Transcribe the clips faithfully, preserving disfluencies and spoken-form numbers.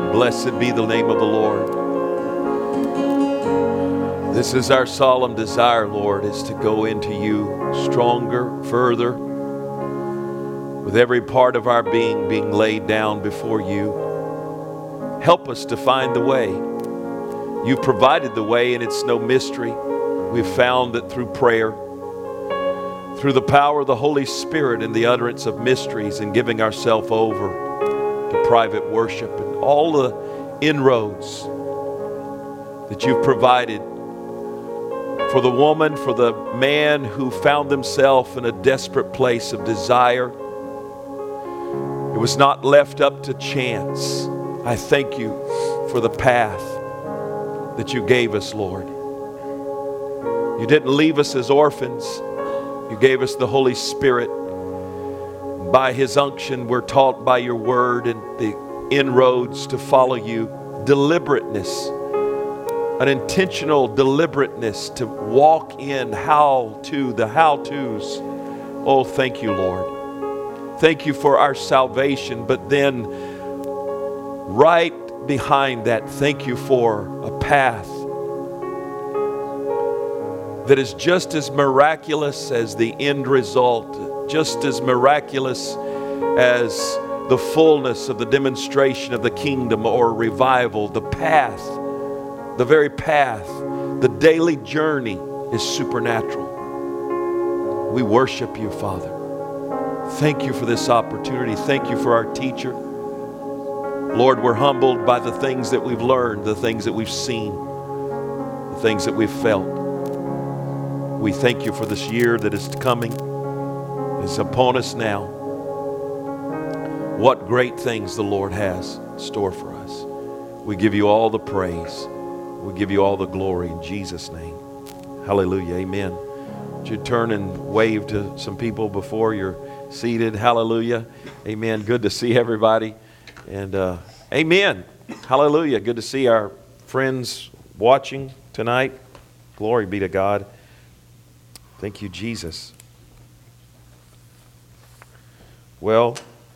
Blessed be the name of the Lord. This is our solemn desire, Lord, is to go into you stronger, further, with every part of our being being laid down before you. Help us to find the way. You've provided the way, and it's no mystery. We've found that through prayer, through the power of the Holy Spirit and the utterance of mysteries and giving ourselves over to private worship and all the inroads that you've provided for the woman, for the man who found himself in a desperate place of desire. It was not left up to chance. I thank you for the path that you gave us, Lord. You didn't leave us as orphans. You gave us the Holy Spirit. By His unction, we're taught by your word and the inroads to follow you. Deliberateness, an intentional deliberateness to walk in how to, the how-tos. Oh, thank you, Lord. Thank you for our salvation, but then right behind that, thank you for a path that is just as miraculous as the end result, just as miraculous as the fullness of the demonstration of the kingdom or revival. The path, the very path, the daily journey is supernatural. We worship you, Father. Thank you for this opportunity. Thank you for our teacher. Lord, we're humbled by the things that we've learned, the things that we've seen, the things that we've felt. We thank you for this year that is coming. It's upon us now. What great things the Lord has in store for us. We give you all the praise. We give you all the glory in Jesus' name. Hallelujah. Amen. Would you turn and wave to some people before you're seated? Hallelujah. Amen. Good to see everybody. And uh, amen. Hallelujah. Good to see our friends watching tonight. Glory be to God. Thank you, Jesus. Well,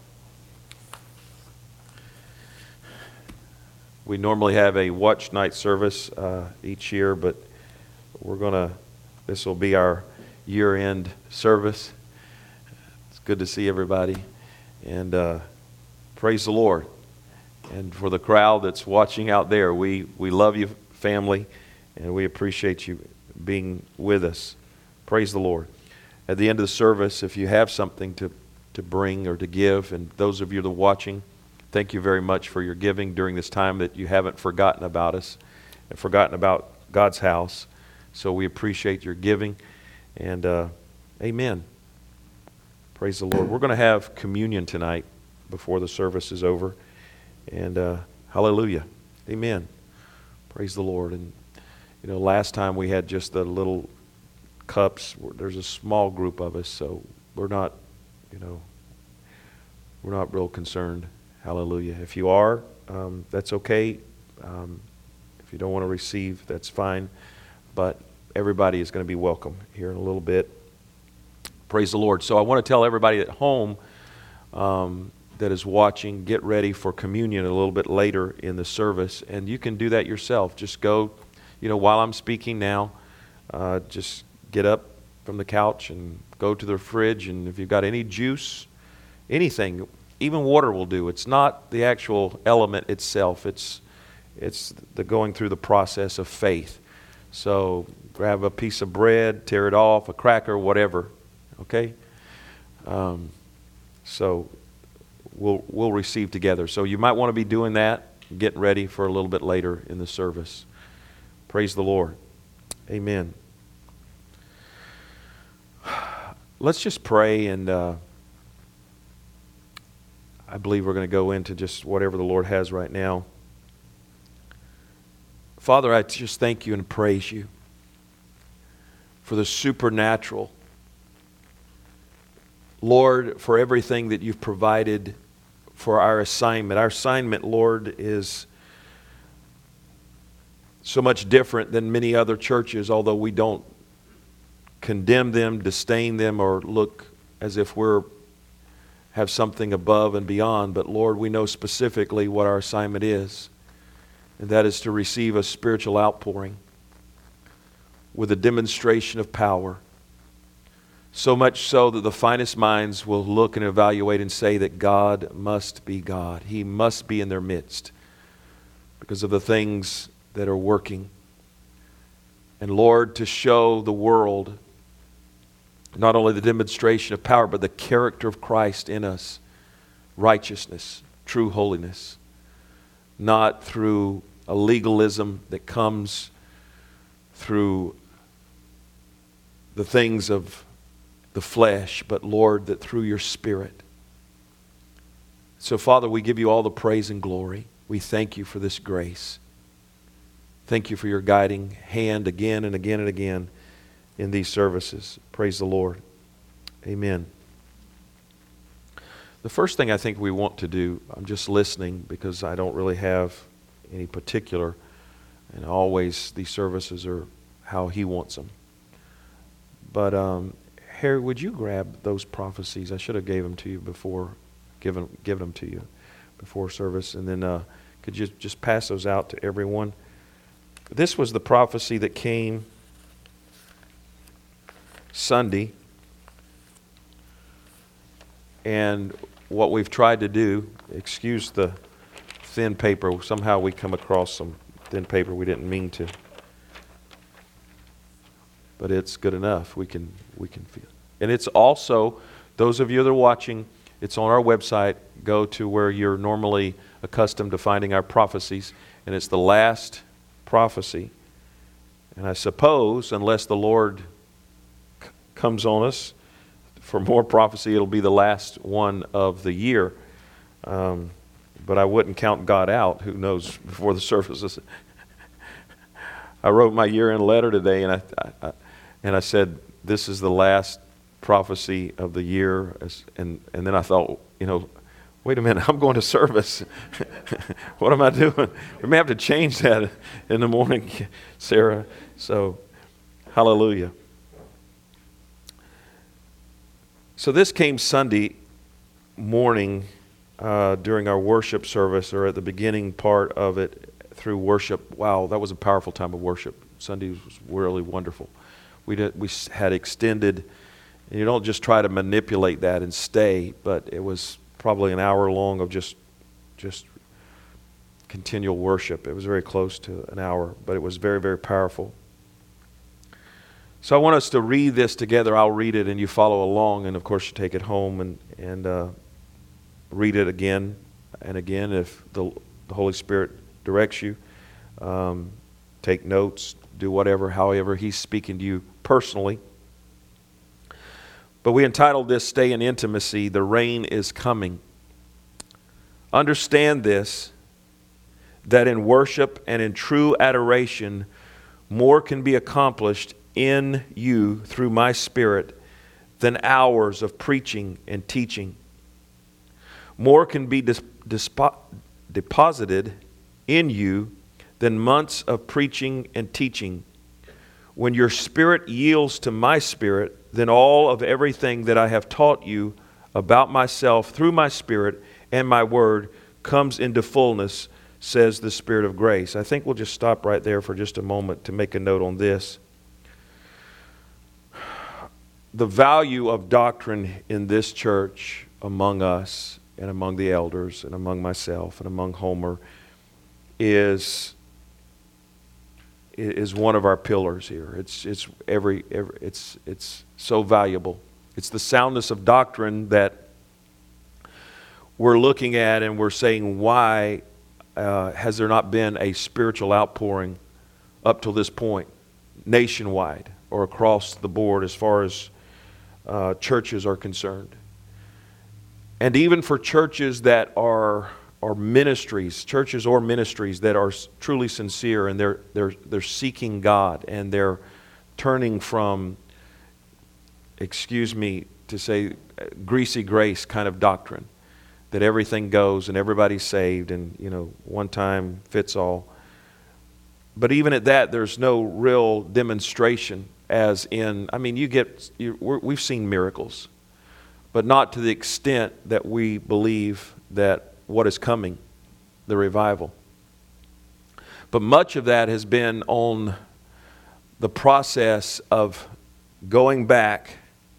we normally have a watch night service uh, each year, but we're going to, this will be our year-end service. It's good to see everybody. And uh, praise the Lord. And for the crowd that's watching out there, we, we love you, family, and we appreciate you being with us. Praise the Lord. At the end of the service, if you have something to, to bring or to give, and those of you that are watching, thank you very much for your giving during this time that you haven't forgotten about us and forgotten about God's house. So we appreciate your giving. And uh, amen. Praise the Lord. We're going to have communion tonight before the service is over. And uh, hallelujah. Amen. Praise the Lord. And, you know, last time we had just the little cups. There's a small group of us, so we're not, you know, we're not real concerned. Hallelujah. If you are, um, that's okay. Um, if you don't want to receive, that's fine. But everybody is going to be welcome here in a little bit. Praise the Lord. So I want to tell everybody at home um, that is watching, get ready for communion a little bit later in the service. And you can do that yourself. Just go, you know, while I'm speaking now, uh, just get up from the couch and go to the fridge. And if you've got any juice, anything, even water will do. It's not the actual element itself. It's it's the going through the process of faith. So grab a piece of bread, tear it off, a cracker, whatever. Okay? Um, so we'll we'll receive together. So you might want to be doing that, getting ready for a little bit later in the service. Praise the Lord. Amen. Let's just pray, and uh, I believe we're going to go into just whatever the Lord has right now. Father, I just thank you and praise you for the supernatural. Lord, for everything that you've provided for our assignment. Our assignment, Lord, is so much different than many other churches, although we don't condemn them, disdain them, or look as if we're have something above and beyond, but Lord, we know specifically what our assignment is, and that is to receive a spiritual outpouring with a demonstration of power. So much so that the finest minds will look and evaluate and say that God must be God. He must be in their midst because of the things that are working. And Lord, to show the world not only the demonstration of power, but the character of Christ in us. Righteousness, true holiness. Not through a legalism that comes through the things of the flesh, but Lord, that through your Spirit. So Father, we give you all the praise and glory. We thank you for this grace. Thank you for your guiding hand again and again and again in these services. Praise the Lord. Amen. The first thing I think we want to do, I'm just listening because I don't really have any particular, and always these services are how He wants them. But um, Harry, would you grab those prophecies? I should have gave them to you before, given given them to you before service, and then uh, could you just pass those out to everyone? This was the prophecy that came Sunday, and what we've tried to do, excuse the thin paper, somehow we come across some thin paper we didn't mean to, but it's good enough. We can we can feel it. And it's also, those of you that are watching, it's on our website. Go to where you're normally accustomed to finding our prophecies, and it's the last prophecy. And I suppose, unless the Lord c- comes on us for more prophecy, it'll be the last one of the year. Um, but I wouldn't count God out. Who knows before the services? I wrote my year-end letter today, and I, I, I and I said, "This is the last prophecy of the year." And and then I thought, you know, wait a minute, I'm going to service. What am I doing? We may have to change that in the morning, Sarah. So, hallelujah. So this came Sunday morning uh, during our worship service, or at the beginning part of it through worship. Wow, that was a powerful time of worship. Sunday was really wonderful. We did, we had extended, and you don't just try to manipulate that and stay, but it was probably an hour long of just just continual worship. It was very close to an hour, but it was very, very powerful. So I want us to read this together. I'll read it and you follow along, and of course you take it home and, and uh, read it again and again if the, the Holy Spirit directs you. Um, take notes, do whatever, however He's speaking to you personally. But we entitled this, Stay in Intimacy, The Rain is Coming. Understand this, that in worship and in true adoration, more can be accomplished in you through my Spirit than hours of preaching and teaching. More can be dis- dispo- deposited in you than months of preaching and teaching. When your spirit yields to my Spirit, then all of everything that I have taught you about myself through my Spirit and my Word comes into fullness, says the Spirit of grace. I think we'll just stop right there for just a moment to make a note on this. The value of doctrine in this church among us and among the elders and among myself and among Homer is is one of our pillars here. It's it's every, every it's it's so valuable. It's the soundness of doctrine that we're looking at, and we're saying, why uh, has there not been a spiritual outpouring up till this point, nationwide or across the board as far as uh, churches are concerned? And even for churches that are are ministries, churches or ministries that are truly sincere, and they're they're they're seeking God, and they're turning from, excuse me to say, greasy grace kind of doctrine, that everything goes and everybody's saved, and you know, one time fits all. But even at that, there's no real demonstration, as in, I mean, you get, you, we're, we've seen miracles, but not to the extent that we believe that what is coming, the revival. But much of that has been on the process of going back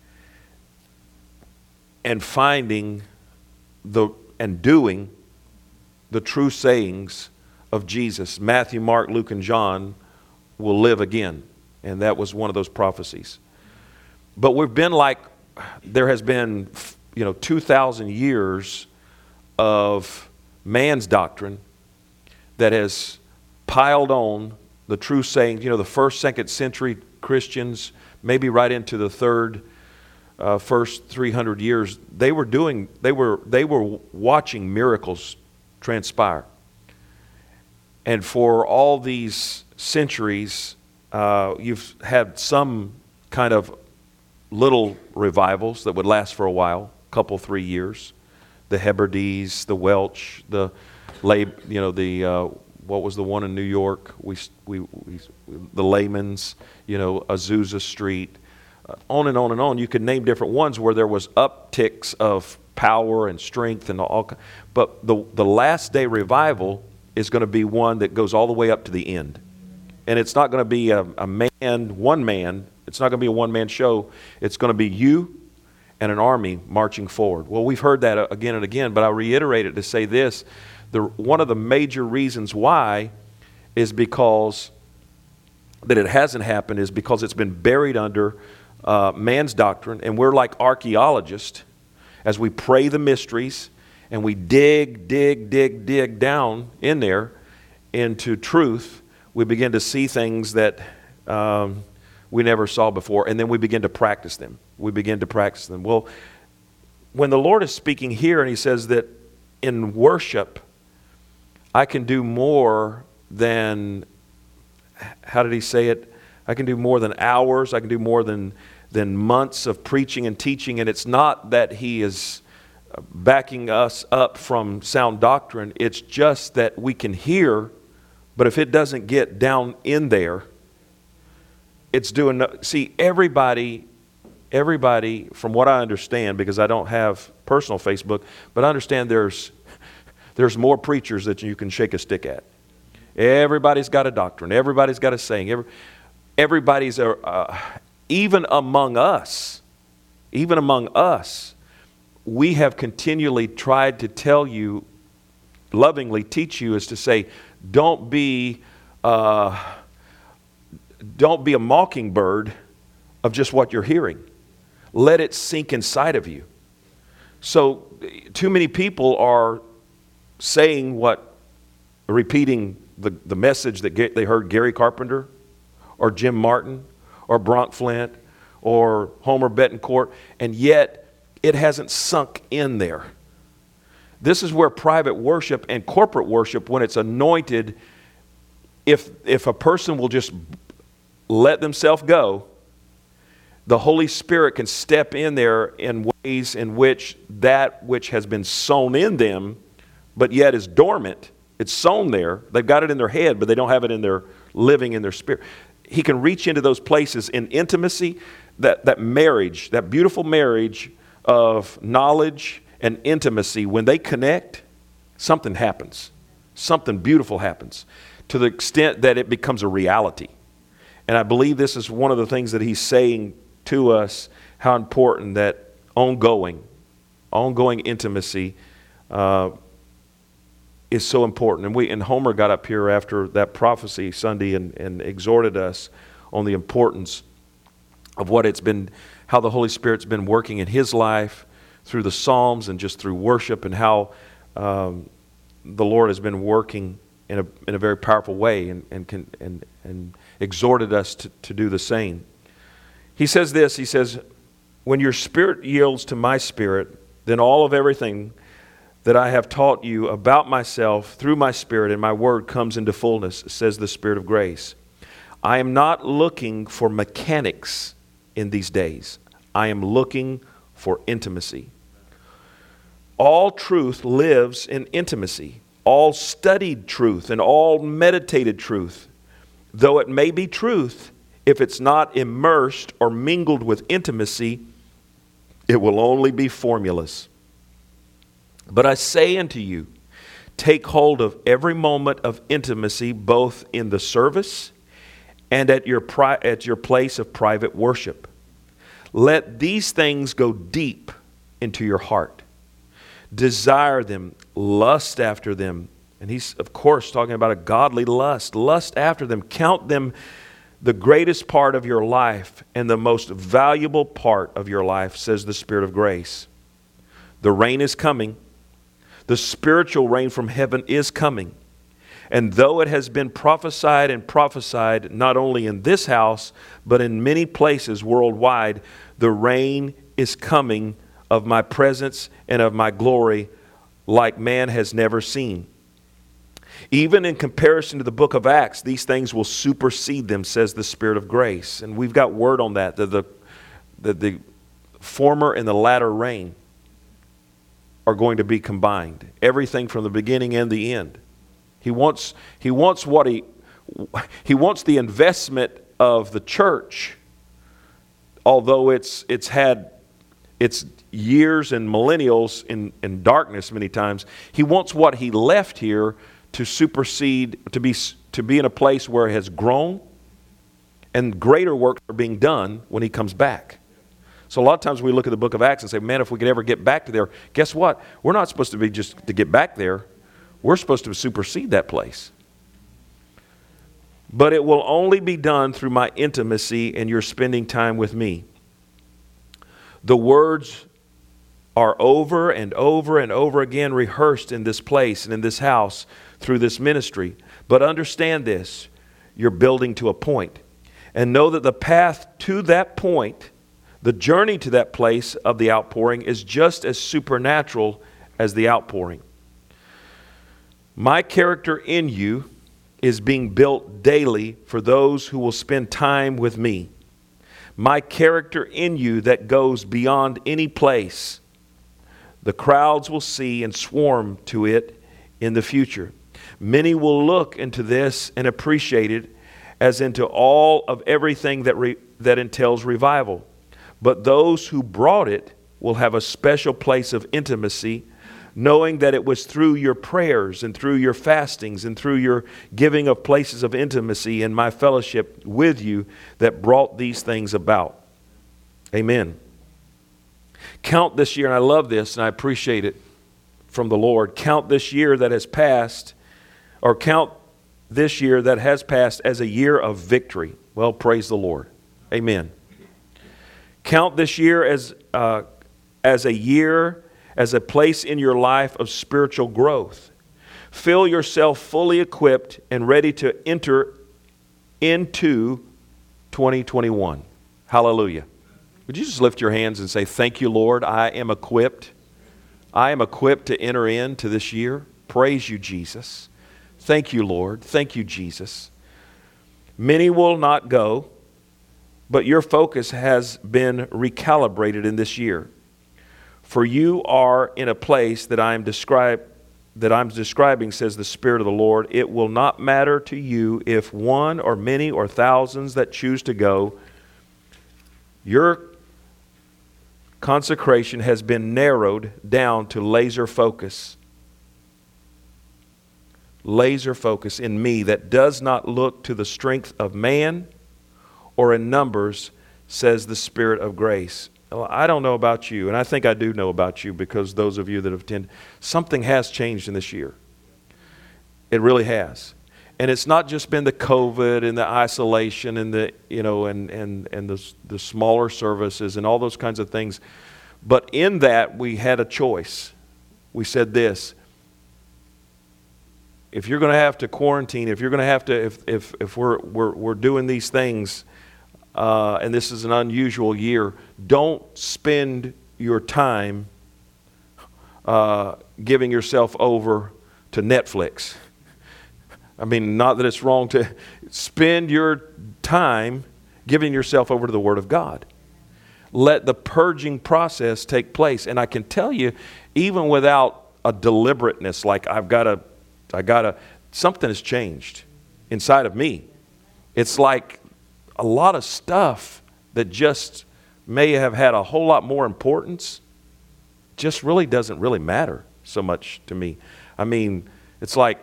and finding the and doing the true sayings of Jesus. Matthew, Mark, Luke, and John will live again. And that was one of those prophecies. But we've been like, there has been, you know, two thousand years of man's doctrine that has piled on the true sayings. You know, the first, second century Christians, maybe right into the third, uh, first three hundred years, they were doing, they were, they were watching miracles transpire. And for all these centuries, uh, you've had some kind of little revivals that would last for a while, a couple, three years. The Hebrides, the Welch, the lay, you know, the uh, what was the one in New York? We, we, we the Layman's, you know, Azusa Street, uh, on and on and on. You could name different ones where there was upticks of power and strength and all. But the the last day revival is going to be one that goes all the way up to the end, and it's not going to be a, a man, one man. It's not going to be a one-man show. It's going to be you and an army marching forward. Well, we've heard that again and again, but I'll reiterate it to say this. The, one of the major reasons why is because that it hasn't happened is because it's been buried under uh, man's doctrine, and we're like archaeologists as we pray the mysteries and we dig, dig, dig, dig down in there into truth. We begin to see things that um, we never saw before, and then we begin to practice them. We begin to practice them. Well, when the Lord is speaking here and He says that in worship, I can do more than, how did He say it? I can do more than hours. I can do more than, than months of preaching and teaching. And it's not that He is backing us up from sound doctrine. It's just that we can hear, but if it doesn't get down in there, it's doing, see, everybody, everybody, from what I understand, because I don't have personal Facebook, but I understand there's there's more preachers that you can shake a stick at. Everybody's got a doctrine. Everybody's got a saying. Every, everybody's, a, uh, even among us, even among us, we have continually tried to tell you, lovingly teach you, is to say, don't be... Uh, Don't be a mockingbird of just what you're hearing. Let it sink inside of you. So too many people are saying what, repeating the, the message that they heard Gary Carpenter or Jim Martin or Bronk Flint or Homer Betancourt, and yet it hasn't sunk in there. This is where private worship and corporate worship, when it's anointed, if if a person will just let themselves go, the Holy Spirit can step in there in ways in which that which has been sown in them, but yet is dormant, it's sown there. They've got it in their head, but they don't have it in their living in their spirit. He can reach into those places in intimacy, that, that marriage, that beautiful marriage of knowledge and intimacy. When they connect, something happens. Something beautiful happens to the extent that it becomes a reality. And I believe this is one of the things that He's saying to us, how important that ongoing, ongoing intimacy uh, is so important. And we and Homer got up here after that prophecy Sunday and, and exhorted us on the importance of what it's been, how the Holy Spirit's been working in his life through the Psalms and just through worship, and how um, the Lord has been working in a in a very powerful way, and and can, and and exhorted us to, to do the same. He says this, he says, when your spirit yields to my spirit, then all of everything that I have taught you about myself through my spirit and my word comes into fullness, says the Spirit of grace. I am not looking for mechanics in these days. I am looking for intimacy. All truth lives in intimacy. All studied truth and all meditated truth, though it may be truth, if it's not immersed or mingled with intimacy, It will only be formulas. But I say unto you, take hold of every moment of intimacy, both in the service and at your pri- at your place of private worship. Let these things go deep into your heart. Desire them, lust after them. And he's, of course, talking about a godly lust. Lust after them. Count them the greatest part of your life and the most valuable part of your life, says the Spirit of grace. The rain is coming. The spiritual rain from heaven is coming. And though it has been prophesied and prophesied not only in this house, but in many places worldwide, the rain is coming of my presence and of my glory like man has never seen. Even in comparison to the book of Acts, these things will supersede them, says the Spirit of grace. And we've got word on that, that the, that the former and the latter rain are going to be combined. Everything from the beginning and the end. He wants, he wants what he, he wants the investment of the church, although it's, it's had its years and millennials in, in darkness many times. He wants what he left here to supersede, to be, to be in a place where it has grown and greater works are being done when he comes back. So a lot of times we look at the book of Acts and say, man, if we could ever get back to there, guess what? We're not supposed to be just to get back there. We're supposed to supersede that place. But it will only be done through my intimacy and your spending time with me. The words are over and over and over again rehearsed in this place and in this house through this ministry. But understand this, you're building to a point. And know that the path to that point, the journey to that place of the outpouring, is just as supernatural as the outpouring. My character in you is being built daily for those who will spend time with me. My character in you that goes beyond any place. The crowds will see and swarm to it in the future. Many will look into this and appreciate it as into all of everything that re- that entails revival. But those who brought it will have a special place of intimacy, knowing that it was through your prayers and through your fastings and through your giving of places of intimacy in my fellowship with you that brought these things about. Amen. Count this year, and I love this and I appreciate it from the Lord. Count this year that has passed, or count this year that has passed as a year of victory. Well, praise the Lord. Amen. Count this year as uh, as a year, as a place in your life of spiritual growth. Feel yourself fully equipped and ready to enter into twenty twenty-one. Hallelujah. Would you just lift your hands and say, thank you, Lord, I am equipped. I am equipped to enter into this year. Praise you, Jesus. Thank you, Lord. Thank you, Jesus. Many will not go, but your focus has been recalibrated in this year. For you are in a place that I am describe, that I'm describing, says the Spirit of the Lord. It will not matter to you if one or many or thousands that choose to go. Your consecration has been narrowed down to laser focus. Laser focus in me that does not look to the strength of man or in numbers, says the Spirit of grace. Well, I don't know about you, and I think I do know about you because those of you that have attended, something has changed in this year. It really has. And it's not just been the COVID and the isolation and the, you know, and, and, and the, the smaller services and all those kinds of things. But in that, we had a choice. We said this: if you're going to have to quarantine, if you're going to have to, if if if we're we're we're doing these things, uh, and this is an unusual year, don't spend your time uh, giving yourself over to Netflix. I mean, not that it's wrong to spend your time giving yourself over to the Word of God. Let the purging process take place. And I can tell you, even without a deliberateness, like I've got to, I got to, something has changed inside of me. It's like a lot of stuff that just may have had a whole lot more importance just really doesn't really matter so much to me. I mean, it's like,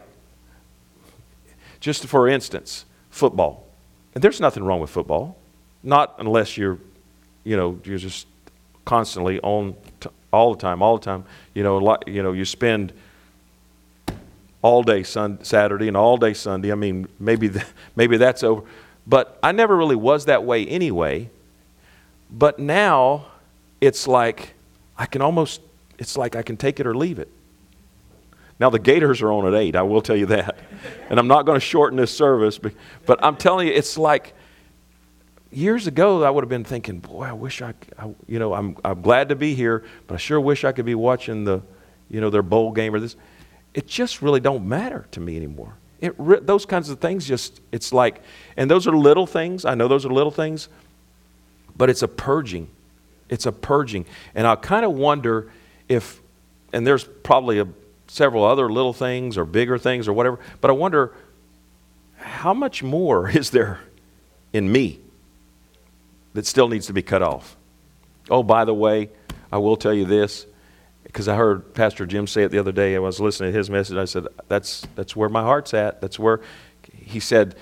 just for instance, football. And there's nothing wrong with football. Not unless you're, you know, you're just constantly on t- all the time, all the time. You know, like, you know, you spend all day sun- Saturday and all day Sunday. I mean, maybe th- maybe that's over. But I never really was that way anyway. But now it's like I can almost, it's like I can take it or leave it. Now the Gators are on at eight, I will tell you that. And I'm not going to shorten this service, but, but I'm telling you, it's like years ago I would have been thinking, boy, I wish I, I you know, I'm I'm glad to be here, but I sure wish I could be watching the, you know, their bowl game or this. It just really don't matter to me anymore. It re- those kinds of things just, it's like, and those are little things. I know those are little things, but it's a purging. It's a purging. And I kind of wonder if, and there's probably a, several other little things or bigger things or whatever, but I wonder how much more is there in me that still needs to be cut off? Oh, by the way, I will tell you this, because I heard Pastor Jim say it the other day. I was listening to his message. I said, that's that's where my heart's at. That's where, he said,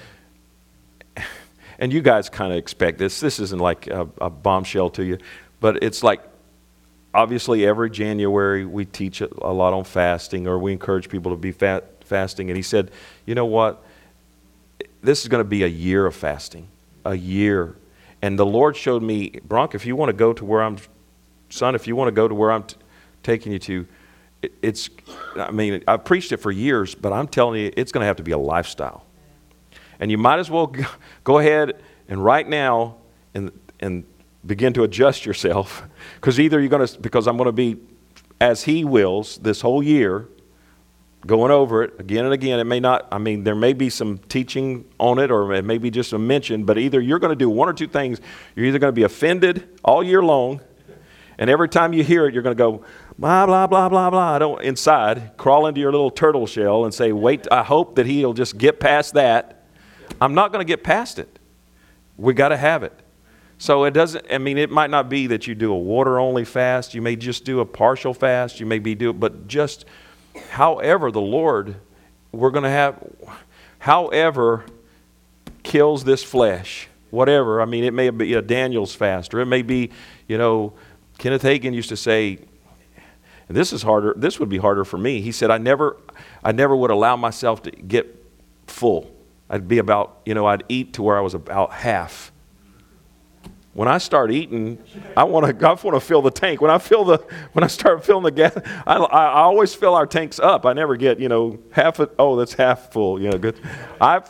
and you guys kind of expect this. This isn't like a, a bombshell to you, but it's like, obviously every January we teach a lot on fasting, or we encourage people to be fat, fasting. And he said, you know what? This is going to be a year of fasting, a year. And the Lord showed me, Bronk, if you want to go to where I'm, son, if you want to go to where I'm t- taking you to, it, it's, I mean, I've preached it for years, but I'm telling you, it's going to have to be a lifestyle. And you might as well go, go ahead and right now and and begin to adjust yourself, because either you're going to, because I'm going to be, as He wills, this whole year, going over it again and again. It may not, I mean, there may be some teaching on it, or it may be just a mention, but either you're going to do one or two things. You're either going to be offended all year long, and every time you hear it, you're going to go, blah, blah, blah, blah, blah. I don't, inside, crawl into your little turtle shell and say, wait, I hope that He'll just get past that. I'm not going to get past it. We got to have it. So it doesn't, I mean, it might not be that you do a water-only fast. You may just do a partial fast. You may be do, but just however the Lord, we're going to have, however kills this flesh, whatever. I mean, it may be a Daniel's fast, or it may be, you know, Kenneth Hagin used to say, and this is harder, this would be harder for me. He said, I never, I never would allow myself to get full. I'd be about, you know, I'd eat to where I was about half. When I start eating, I want to. I want to fill the tank. When I fill the, when I start filling the gas, I, I, I always fill our tanks up. I never get, you know, half. A, oh, that's half full. You know, good. I've.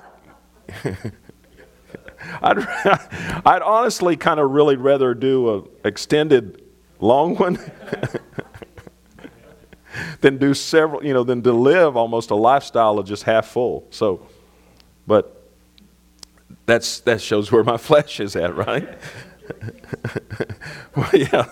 I'd. I'd honestly kind of really rather do a extended, long one than do several. You know, than to live almost a lifestyle of just half full. So, but that's that shows where my flesh is at, right? Well, yeah.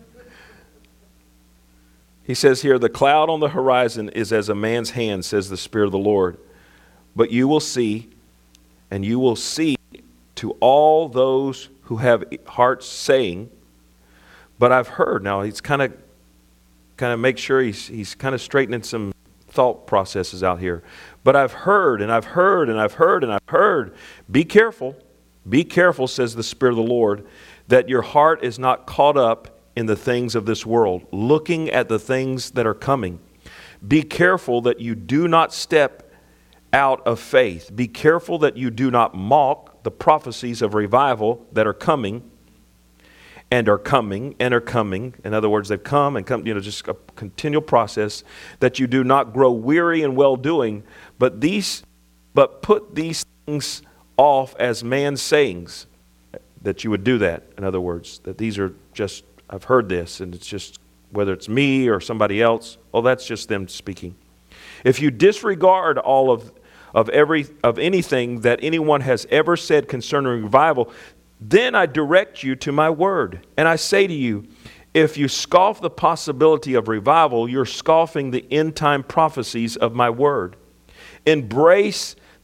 He says here, the cloud on the horizon is as a man's hand, says the Spirit of the Lord. But you will see, and you will see to all those who have hearts saying, but I've heard. Now he's kind of kind of make sure he's he's kind of straightening some thought processes out here. But I've heard, and I've heard, and I've heard, and I've heard. Be careful. Be careful, says the Spirit of the Lord, that your heart is not caught up in the things of this world, looking at the things that are coming. Be careful that you do not step out of faith. Be careful that you do not mock the prophecies of revival that are coming and are coming and are coming. In other words, they've come and come, you know, just a continual process, that you do not grow weary in well-doing, but these, but put these things off as man's sayings, that you would do that. In other words, that these are just, I've heard this, and it's just, whether it's me or somebody else, oh, that's just them speaking. If you disregard all of of every of anything that anyone has ever said concerning revival, then I direct you to my word. And I say to you, if you scoff the possibility of revival, you're scoffing the end time prophecies of my word. Embrace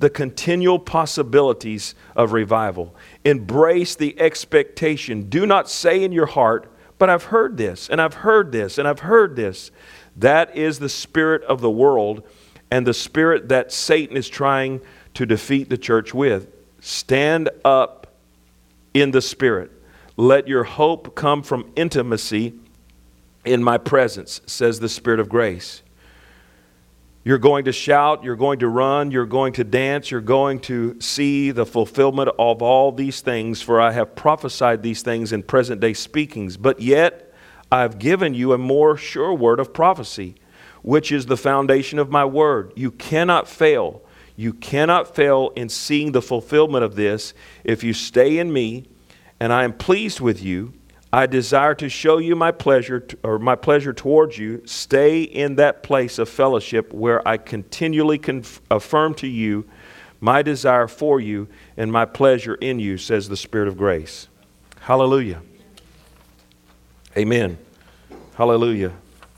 the continual possibilities of revival. Embrace the expectation. Do not say in your heart, but I've heard this, and I've heard this, and I've heard this. That is the spirit of the world and the spirit that Satan is trying to defeat the church with. Stand up in the Spirit. Let your hope come from intimacy in my presence, says the Spirit of grace. You're going to shout, you're going to run, you're going to dance, you're going to see the fulfillment of all these things, for I have prophesied these things in present day speakings. But yet I've given you a more sure word of prophecy, which is the foundation of my word. You cannot fail. You cannot fail in seeing the fulfillment of this if you stay in me, and I am pleased with you. I desire to show you my pleasure, to, or my pleasure towards you. Stay in that place of fellowship where I continually conf- affirm to you my desire for you and my pleasure in you, says the Spirit of grace. Hallelujah. Amen. Hallelujah.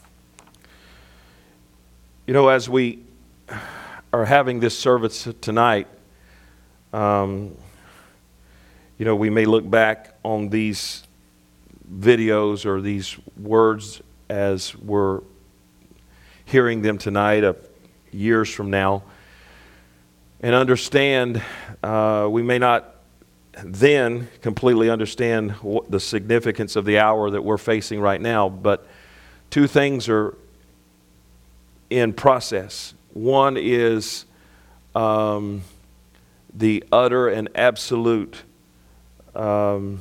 You know, as we are having this service tonight, um, you know, we may look back on these videos or these words as we're hearing them tonight, uh, years from now, and understand uh, we may not then completely understand what the significance of the hour that we're facing right now, but two things are in process. One is um, the utter and absolute um,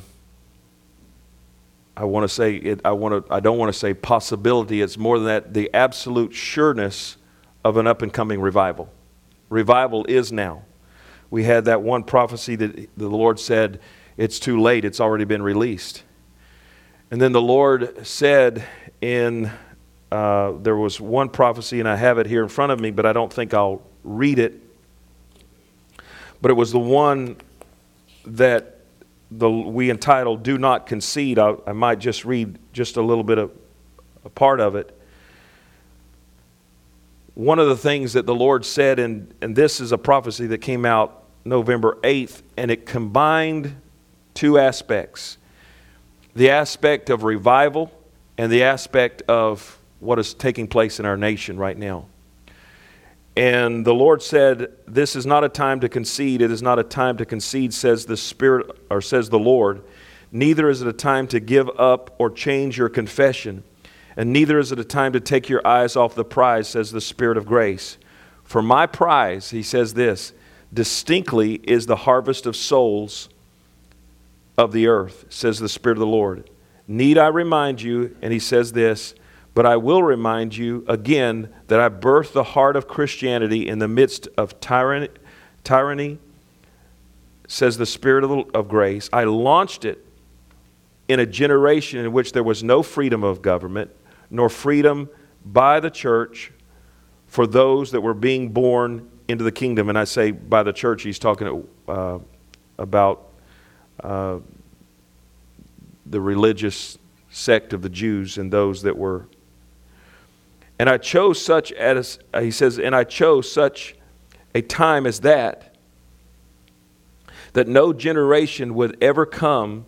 I want to say it. I want to. I don't want to say possibility. It's more than that. The absolute sureness of an up and coming revival. Revival is now. We had that one prophecy that the Lord said, "It's too late. It's already been released." And then the Lord said, in uh, there was one prophecy, and I have it here in front of me, but I don't think I'll read it. But it was the one that The, we entitled, "Do Not Concede." I, I might just read just a little bit of a part of it. One of the things that the Lord said, and, and this is a prophecy that came out November eighth, and it combined two aspects. The aspect of revival and the aspect of what is taking place in our nation right now. And the Lord said, "This is not a time to concede. It is not a time to concede, says the Spirit, or says the Lord. Neither is it a time to give up or change your confession. And neither is it a time to take your eyes off the prize, says the Spirit of grace. For my prize," he says this, "distinctly is the harvest of souls of the earth, says the Spirit of the Lord. Need I remind you," and he says this, "but I will remind you again that I birthed the heart of Christianity in the midst of tyranny, tyranny, says the Spirit of, the, of grace. I launched it in a generation in which there was no freedom of government, nor freedom by the church for those that were being born into the kingdom." And I say by the church, he's talking uh, about uh, the religious sect of the Jews and those that were. And I chose such as, he says, and I chose such a time as that, that no generation would ever come,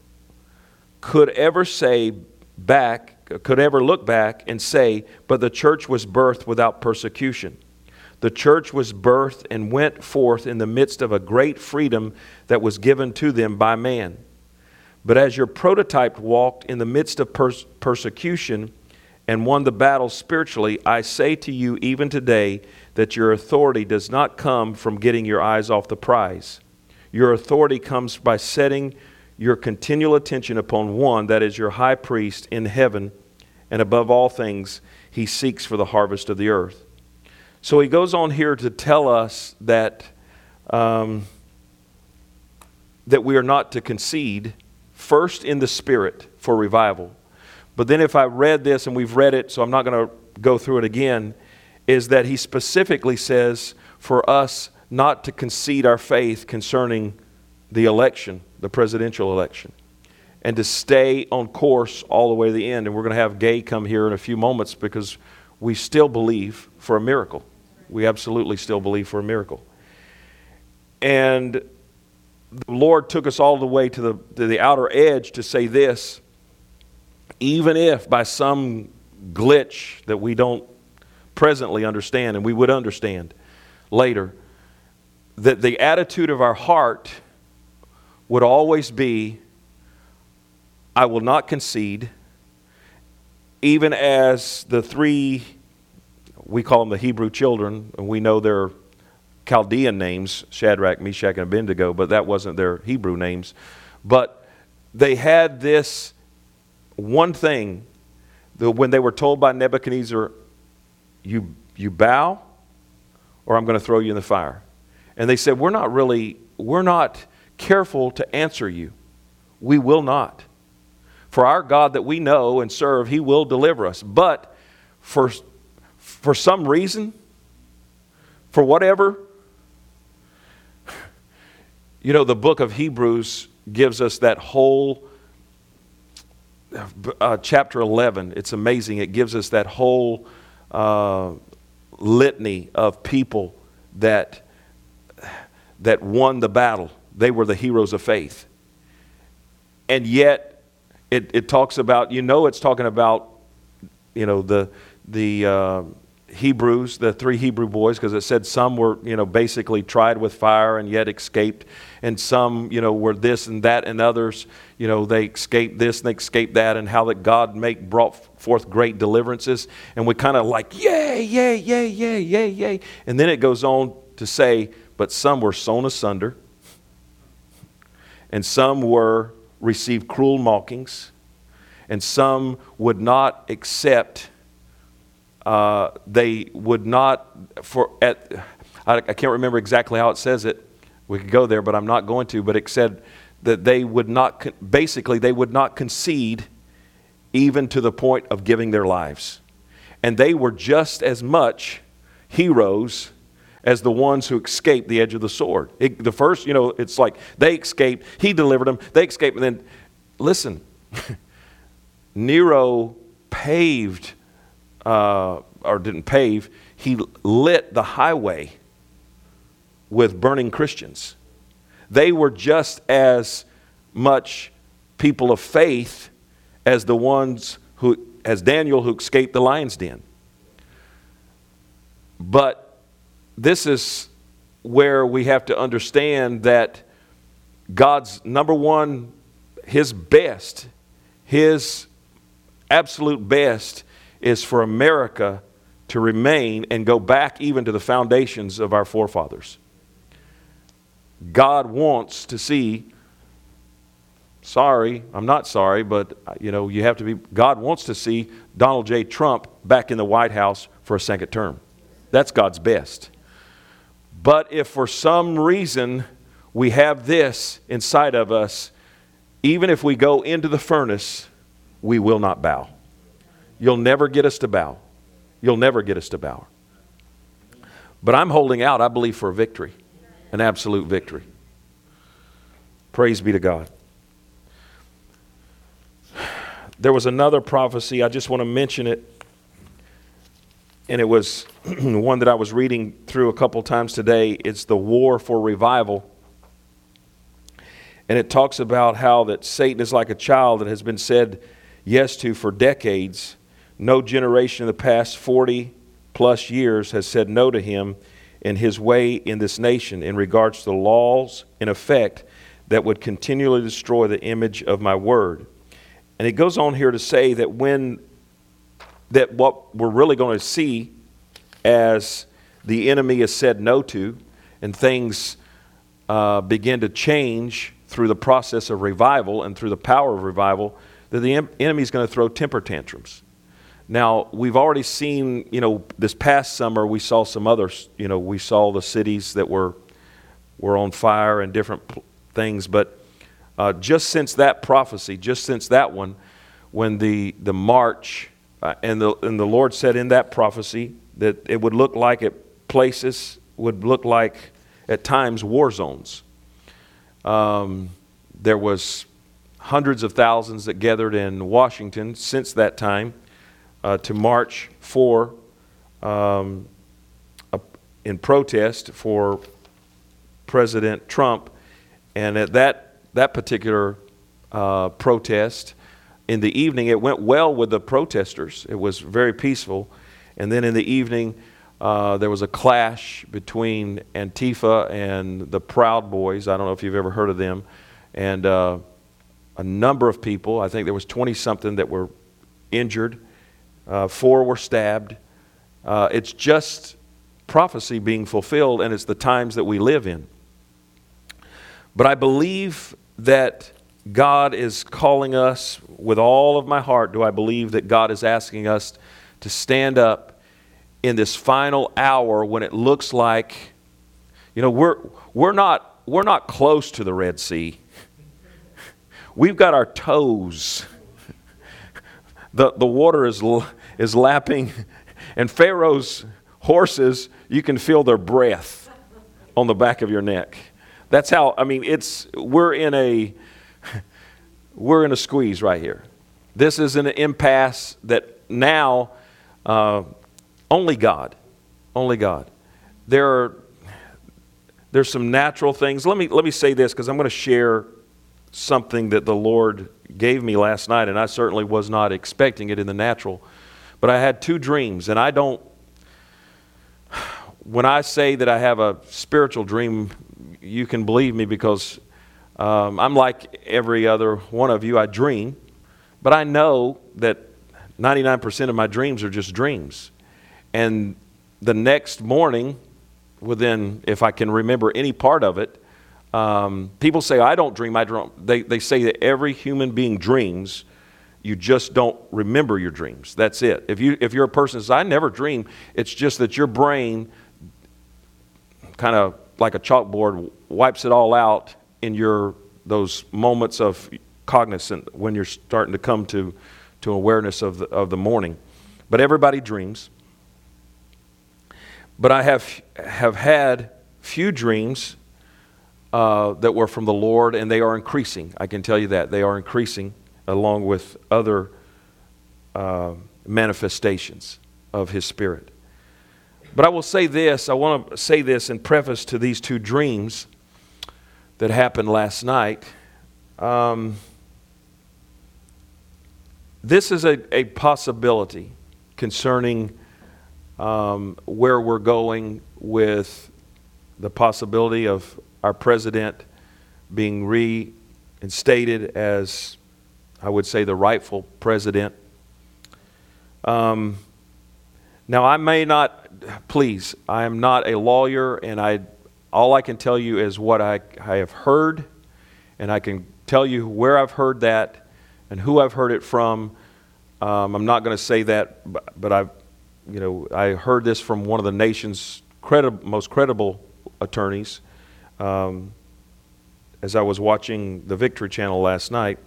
could ever say back, could ever look back and say, but the church was birthed without persecution. The church was birthed and went forth in the midst of a great freedom that was given to them by man. But as your prototype walked in the midst of pers- persecution, and won the battle spiritually, I say to you even today that your authority does not come from getting your eyes off the prize. Your authority comes by setting your continual attention upon one, that is your high priest in heaven, and above all things, he seeks for the harvest of the earth. So he goes on here to tell us that, um, that we are not to concede, first in the Spirit for revival. But then if I read this, and we've read it, so I'm not going to go through it again, is that he specifically says for us not to concede our faith concerning the election, the presidential election, and to stay on course all the way to the end. And we're going to have Gay come here in a few moments because we still believe for a miracle. We absolutely still believe for a miracle. And the Lord took us all the way to the, to the outer edge to say this: even if by some glitch that we don't presently understand, and we would understand later, that the attitude of our heart would always be, I will not concede, even as the three, we call them the Hebrew children, and we know their Chaldean names, Shadrach, Meshach, and Abednego, but that wasn't their Hebrew names. But they had this one thing, that when they were told by Nebuchadnezzar, you, you bow, or I'm going to throw you in the fire. And they said, we're not really, we're not careful to answer you. We will not. For our God that we know and serve, He will deliver us. But for, for some reason, for whatever, you know, the book of Hebrews gives us that whole uh, chapter eleven. It's amazing. It gives us that whole uh, litany of people that that won the battle. They were the heroes of faith. And yet it, it talks about, you know, it's talking about, you know, the the uh, Hebrews, the three Hebrew boys, because it said some were, you know, basically tried with fire and yet escaped, and some, you know, were this and that, and others, you know, they escaped this and they escaped that, and how that God make brought forth great deliverances, and we kind of like, yay, yay, yay, yay, yay, yay, and then it goes on to say, but some were sown asunder, and some were received cruel mockings, and some would not accept. Uh, they would not, for at, I, I can't remember exactly how it says it. We could go there, but I'm not going to. But it said that they would not, basically, they would not concede even to the point of giving their lives. And they were just as much heroes as the ones who escaped the edge of the sword. It, the first, you know, it's like they escaped, he delivered them, they escaped, and then, listen, Nero paved, uh, or didn't pave, he lit the highway with burning Christians. They were just as much people of faith as the ones who, as Daniel, who escaped the lion's den. But this is where we have to understand that God's number one, His best, His absolute best is for America to remain and go back even to the foundations of our forefathers. God wants to see, sorry, I'm not sorry, but you know, you have to be, God wants to see Donald J. Trump back in the White House for a second term. That's God's best. But if for some reason we have this inside of us, even if we go into the furnace, we will not bow. You'll never get us to bow. You'll never get us to bow. But I'm holding out, I believe, for a victory, an absolute victory. Praise be to God. There was another prophecy, I just want to mention it. And it was one that I was reading through a couple times today. It's the war for revival. And it talks about how that Satan is like a child that has been said yes to for decades. No generation in the past forty plus years has said no to him in his way in this nation in regards to the laws in effect that would continually destroy the image of my word. And it goes on here to say that when that what we're really going to see as the enemy is said no to and things uh, begin to change through the process of revival and through the power of revival, that the em- enemy is going to throw temper tantrums. Now, we've already seen, you know, this past summer we saw some others, you know, we saw the cities that were were on fire and different p- things, but uh, just since that prophecy, just since that one, when the, the march, uh, and, the, and the Lord said in that prophecy that it would look like at places, would look like at times war zones. Um, there was hundreds of thousands that gathered in Washington since that time. Uh, to march for, um, a, in protest for President Trump. And at that, that particular uh, protest, in the evening, it went well with the protesters. It was very peaceful. And then in the evening, uh, there was a clash between Antifa and the Proud Boys. I don't know if you've ever heard of them. And uh, a number of people, I think there was twenty-something that were injured. Uh, four were stabbed. Uh, it's just prophecy being fulfilled, and it's the times that we live in. But I believe that God is calling us with all of my heart. Do I believe that God is asking us to stand up in this final hour when it looks like, you know, we're we're not we're not close to the Red Sea. We've got our toes. The the water is is lapping, and Pharaoh's horses, you can feel their breath on the back of your neck. That's how, I mean, it's we're in a we're in a squeeze right here. This is an impasse that now uh, only God, only God. There are there's some natural things. Let me let me say this, because I'm going to share something that the Lord gave me last night, and I certainly was not expecting it in the natural. But I had two dreams, and I don't, when I say that I have a spiritual dream, you can believe me, because um, I'm like every other one of you. I dream, but I know that ninety-nine percent of my dreams are just dreams. And the next morning, within, if I can remember any part of it, Um, people say, I don't dream, I dream. They, they say that every human being dreams, you just don't remember your dreams. That's it. If, you, if you're a person who says, I never dream, it's just that your brain, kind of like a chalkboard, wipes it all out in your those moments of cognizance when you're starting to come to, to awareness of the, of the morning. But everybody dreams. But I have have had few dreams Uh, that were from the Lord, and they are increasing. I can tell you that. They are increasing along with other uh, manifestations of His Spirit. But I will say this, I want to say this in preface to these two dreams that happened last night. Um, this is a, a possibility concerning um, where we're going with the possibility of our president being reinstated as, I would say, the rightful president. Um, now, I may not, please, I am not a lawyer, and I, all I can tell you is what I, I have heard, and I can tell you where I've heard that and who I've heard it from. Um, I'm not going to say that, but, but I've, you know, I heard this from one of the nation's credi- most credible attorneys. Um, as I was watching the Victory Channel last night.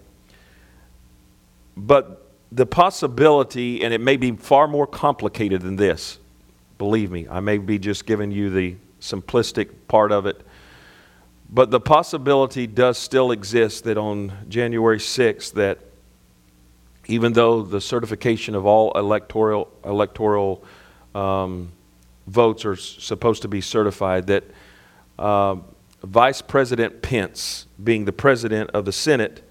But the possibility, and it may be far more complicated than this, believe me, I may be just giving you the simplistic part of it, but the possibility does still exist that on January sixth, that even though the certification of all electoral electoral um, votes are supposed to be certified, that uh, Vice President Pence, being the president of the Senate,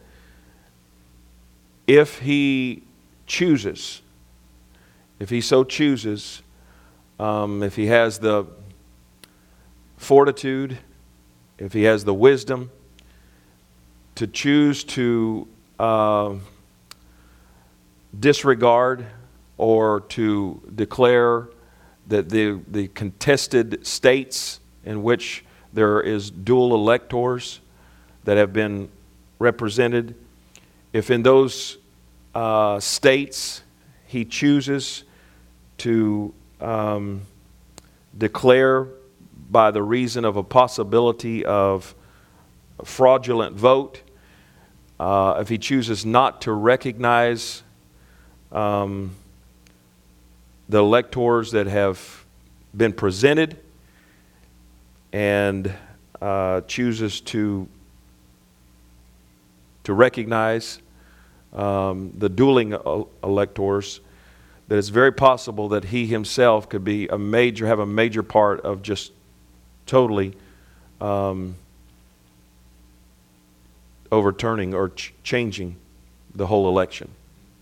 if he chooses, if he so chooses, um, if he has the fortitude, if he has the wisdom to choose to uh, disregard or to declare that the, the contested states in which there is dual electors that have been represented, if in those uh, states he chooses to um, declare by the reason of a possibility of a fraudulent vote, uh, if he chooses not to recognize um, the electors that have been presented, and uh, chooses to to recognize um, the dueling electors, that it's very possible that he himself could be a major, have a major part of just totally um, overturning or ch- changing the whole election.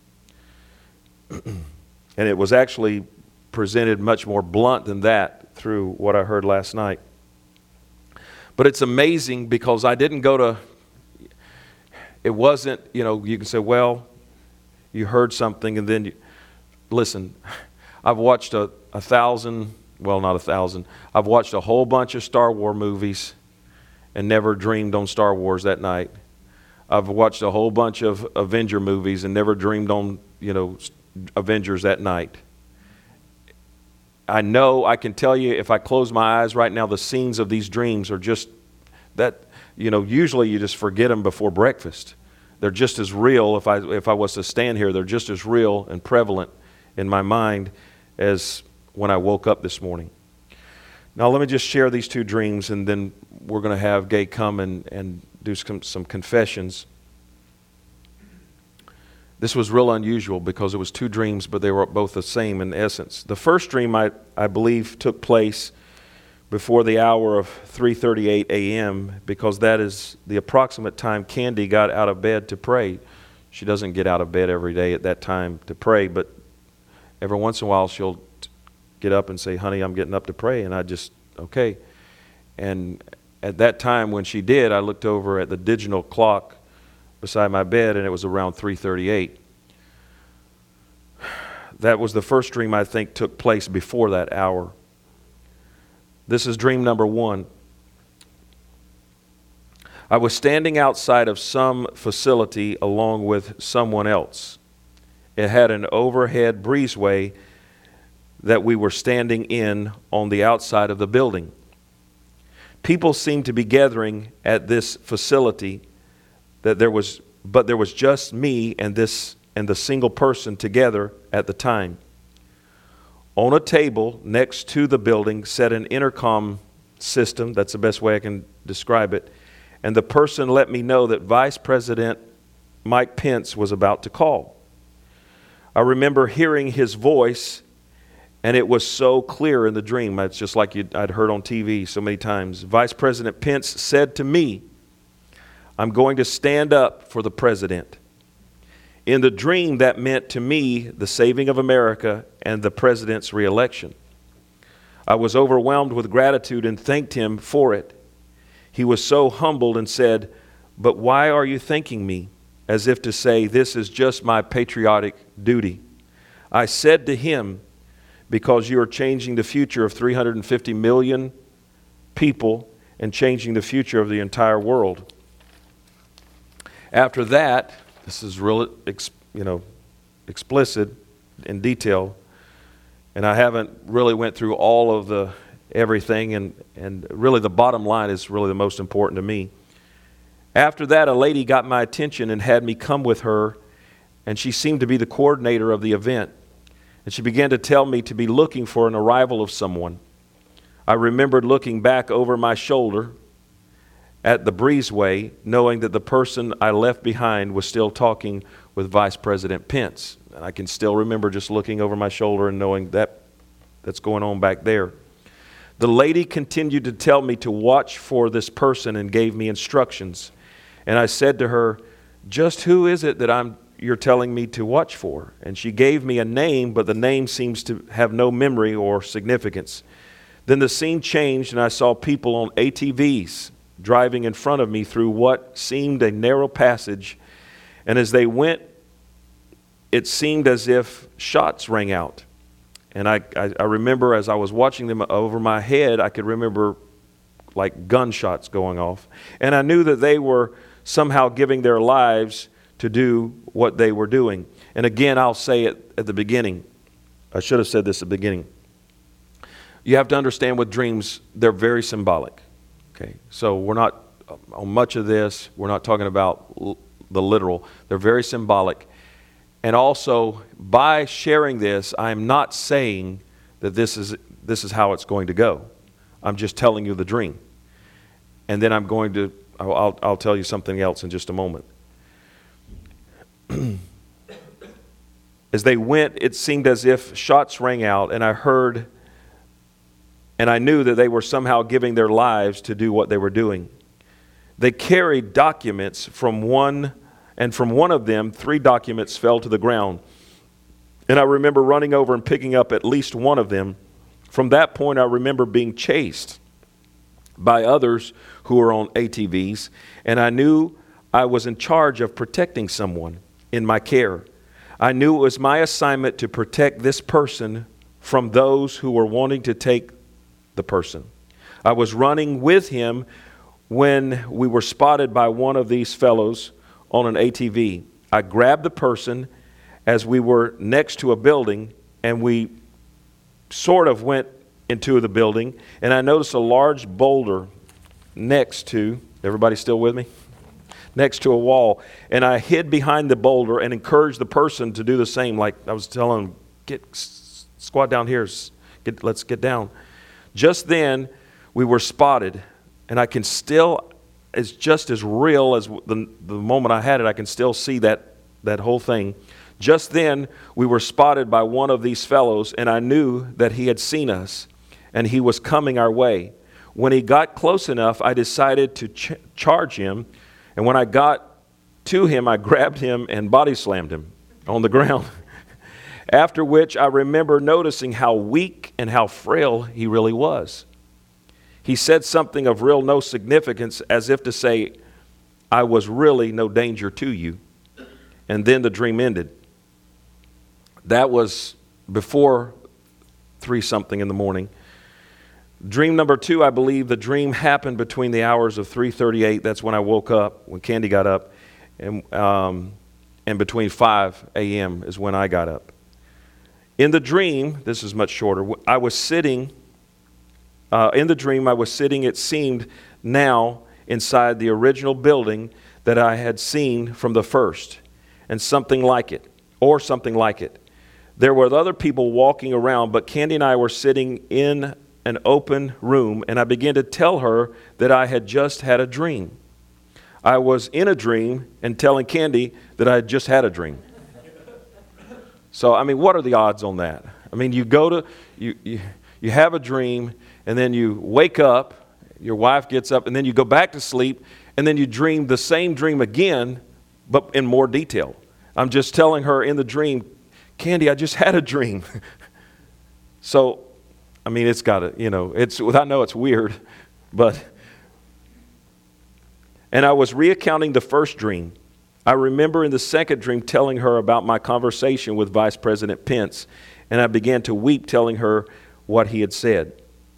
And it was actually presented much more blunt than that through what I heard last night. But it's amazing because I didn't go to, it wasn't, you know, you can say, well, you heard something and then you, listen, I've watched a, a thousand, well, not a thousand, I've watched a whole bunch of Star Wars movies and never dreamed on Star Wars that night. I've watched a whole bunch of Avenger movies and never dreamed on, you know, Avengers that night. I know, I can tell you, if I close my eyes right now, the scenes of these dreams are just that, you know, usually you just forget them before breakfast. They're just as real. If I if I was to stand here, they're just as real and prevalent in my mind as when I woke up this morning. Now, let me just share these two dreams, and then we're going to have Gay come and, and do some, some confessions. This was real unusual because it was two dreams, but they were both the same in essence. The first dream, I, I believe, took place before the hour of three thirty-eight a.m. because that is the approximate time Candy got out of bed to pray. She doesn't get out of bed every day at that time to pray, but every once in a while she'll get up and say, honey, I'm getting up to pray. And I just, okay. And at that time when she did, I looked over at the digital clock beside my bed, and it was around three thirty-eight. That was the first dream I think took place before that hour. This is dream number one. I was standing outside of some facility along with someone else. It had an overhead breezeway that we were standing in on the outside of the building. People seemed to be gathering at this facility. That there was, but there was just me and this and the single person together at the time. On a table next to the building sat an intercom system. That's the best way I can describe it. And the person let me know that Vice President Mike Pence was about to call. I remember hearing his voice, and it was so clear in the dream. It's just like you'd, I'd heard on T V so many times. Vice President Pence said to me, I'm going to stand up for the president. In the dream, that meant to me the saving of America and the president's reelection. I was overwhelmed with gratitude and thanked him for it. He was so humbled and said, but why are you thanking me? As if to say, this is just my patriotic duty. I said to him, because you are changing the future of three hundred fifty million people and changing the future of the entire world. After that, this is real, you know, explicit in detail, and I haven't really went through all of the everything, and, and really the bottom line is really the most important to me. After that, a lady got my attention and had me come with her, and she seemed to be the coordinator of the event, and she began to tell me to be looking for an arrival of someone. I remembered looking back over my shoulder at the breezeway, knowing that the person I left behind was still talking with Vice President Pence. And I can still remember just looking over my shoulder and knowing that that's going on back there. The lady continued to tell me to watch for this person and gave me instructions. And I said to her, just who is it that I'm you're telling me to watch for? And she gave me a name, but the name seems to have no memory or significance. Then the scene changed, and I saw people on A T Vs driving in front of me through what seemed a narrow passage. And as they went, it seemed as if shots rang out. And I, I, I remember as I was watching them over my head, I could remember like gunshots going off. And I knew that they were somehow giving their lives to do what they were doing. And again, I'll say it at the beginning. I should have said this at the beginning. You have to understand with dreams, they're very symbolic. Okay, so we're not, on much of this, we're not talking about l- the literal. They're very symbolic. And also, by sharing this, I'm not saying that this is this is how it's going to go. I'm just telling you the dream. And then I'm going to, I'll, I'll, I'll tell you something else in just a moment. As they went, it seemed as if shots rang out, and I heard and I knew that they were somehow giving their lives to do what they were doing. They carried documents from one, and from one of them, three documents fell to the ground. And I remember running over and picking up at least one of them. From that point, I remember being chased by others who were on A T Vs, and I knew I was in charge of protecting someone in my care. I knew it was my assignment to protect this person from those who were wanting to take the person. I was running with him when we were spotted by one of these fellows on an A T V. I grabbed the person as we were next to a building, and we sort of went into the building, and I noticed a large boulder next to, everybody still with me? Next to a wall, and I hid behind the boulder and encouraged the person to do the same. Like I was telling them, get squat down here, get, let's get down. Just then, we were spotted, and I can still, it's just as real as the, the moment I had it, I can still see that, that whole thing. Just then, we were spotted by one of these fellows, and I knew that he had seen us, and he was coming our way. When he got close enough, I decided to ch- charge him, and when I got to him, I grabbed him and body slammed him on the ground. After which, I remember noticing how weak and how frail he really was. He said something of real no significance, as if to say, I was really no danger to you. And then the dream ended. That was before three something in the morning. Dream number two, I believe the dream happened between the hours of three thirty-eight. That's when I woke up, when Candy got up. And, um, and between five a.m. is when I got up. In the dream, this is much shorter, I was sitting, uh, in the dream I was sitting, it seemed now, inside the original building that I had seen from the first. And something like it, or something like it. There were other people walking around, but Candy and I were sitting in an open room, and I began to tell her that I had just had a dream. I was in a dream and telling Candy that I had just had a dream. So, I mean, what are the odds on that? I mean, you go to, you, you, you have a dream, and then you wake up, your wife gets up, and then you go back to sleep, and then you dream the same dream again, but in more detail. I'm just telling her in the dream, Candy, I just had a dream. So, I mean, it's got to, you know, it's, I know it's weird, but, and I was recounting the first dream. I remember in the second dream telling her about my conversation with Vice President Pence, and I began to weep telling her what he had said.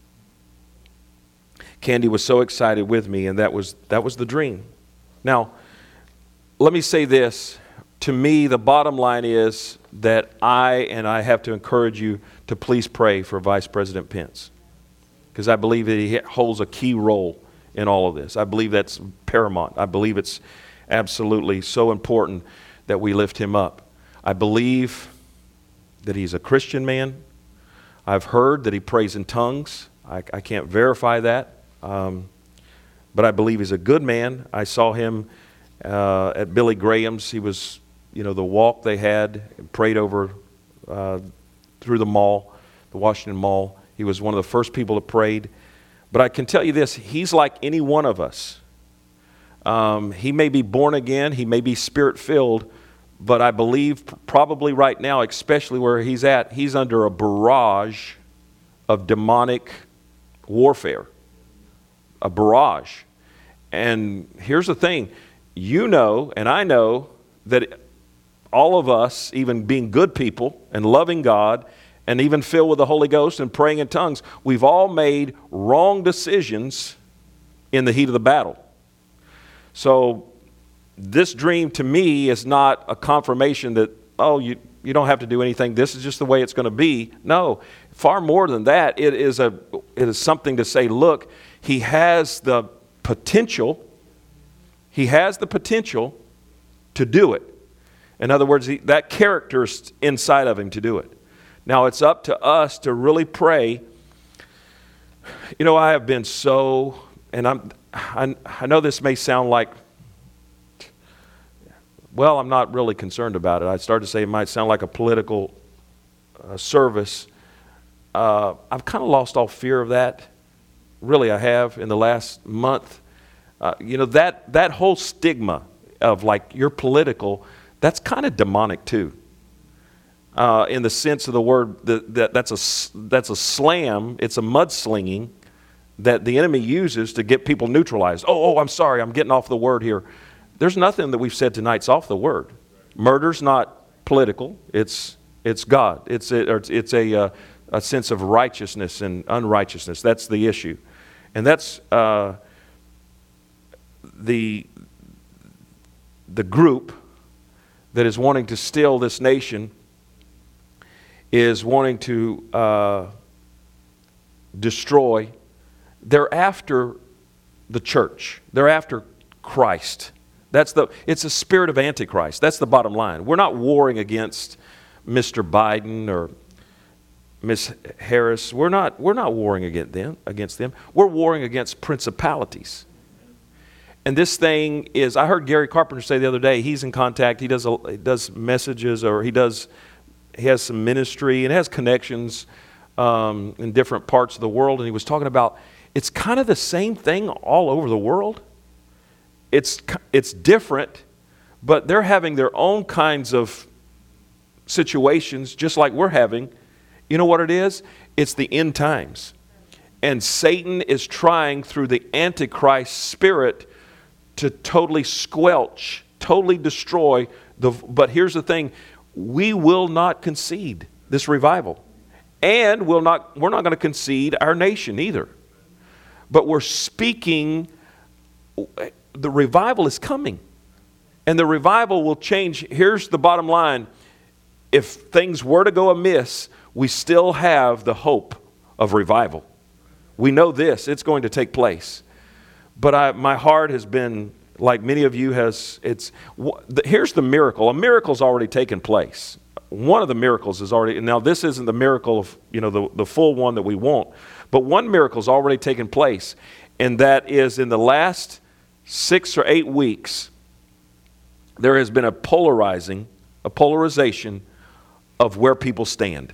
Candy was so excited with me, and that was that was the dream. Now, let me say this. To me, the bottom line is that I, and I have to encourage you to please pray for Vice President Pence, because I believe that he holds a key role in all of this. I believe that's paramount. I believe it's absolutely so important that we lift him up. I believe that he's a Christian man. I've heard that he prays in tongues. I, I can't verify that, um, but I believe he's a good man. I saw him uh, at Billy Graham's. He was, you know, the walk they had, and prayed over uh, through the mall, the Washington Mall. He was one of the first people that prayed. But I can tell you this, he's like any one of us. Um, he may be born again, he may be spirit-filled, but I believe probably right now, especially where he's at, he's under a barrage of demonic warfare. A barrage. And here's the thing, you know, and I know that all of us, even being good people and loving God, and even filled with the Holy Ghost and praying in tongues, we've all made wrong decisions in the heat of the battle. So this dream to me is not a confirmation that, oh, you, you don't have to do anything. This is just the way it's going to be. No, far more than that. It is a it is something to say, look, he has the potential. He has the potential to do it. In other words, he, that character's inside of him to do it. Now, it's up to us to really pray. You know, I have been so, and I'm, I, I know this may sound like, well, I'm not really concerned about it. I started to say it might sound like a political uh, service, uh, I've kind of lost all fear of that. Really, I have in the last month. Uh, you know, that, that whole stigma of like you're political, that's kind of demonic too. Uh, in the sense of the word, that, that that's a that's a slam. It's a mudslinging that the enemy uses to get people neutralized. Oh, oh, I'm sorry, I'm getting off the word here. There's nothing that we've said tonight's off the word. Murder's not political. It's it's God. It's it, or it's, it's a uh, a sense of righteousness and unrighteousness. That's the issue, and that's uh, the the group that is wanting to steal this nation. Is wanting to uh, destroy. They're after the church. They're after Christ. That's the. It's a spirit of Antichrist. That's the bottom line. We're not warring against Mister Biden or Miss Harris. We're not. We're not warring against them. Against them. We're warring against principalities. And this thing is. I heard Gary Carpenter say the other day. He's in contact. He does. A, he does messages, or he does. He has some ministry and has connections um, in different parts of the world. And he was talking about it's kind of the same thing all over the world. It's it's different, but they're having their own kinds of situations just like we're having. You know what it is? It's the end times. And Satan is trying through the Antichrist spirit to totally squelch, totally destroy. the. But here's the thing. We will not concede this revival. And we'll not, we're not going to concede our nation either. But we're speaking, the revival is coming. And the revival will change. Here's the bottom line. If things were to go amiss, we still have the hope of revival. We know this, it's going to take place. But I, my heart has been, like many of you has, it's, here's the miracle. A miracle's already taken place. One of the miracles is already, now this isn't the miracle of, you know, the, the full one that we want, but one miracle's already taken place. And that is in the last six or eight weeks, there has been a polarizing, a polarization of where people stand.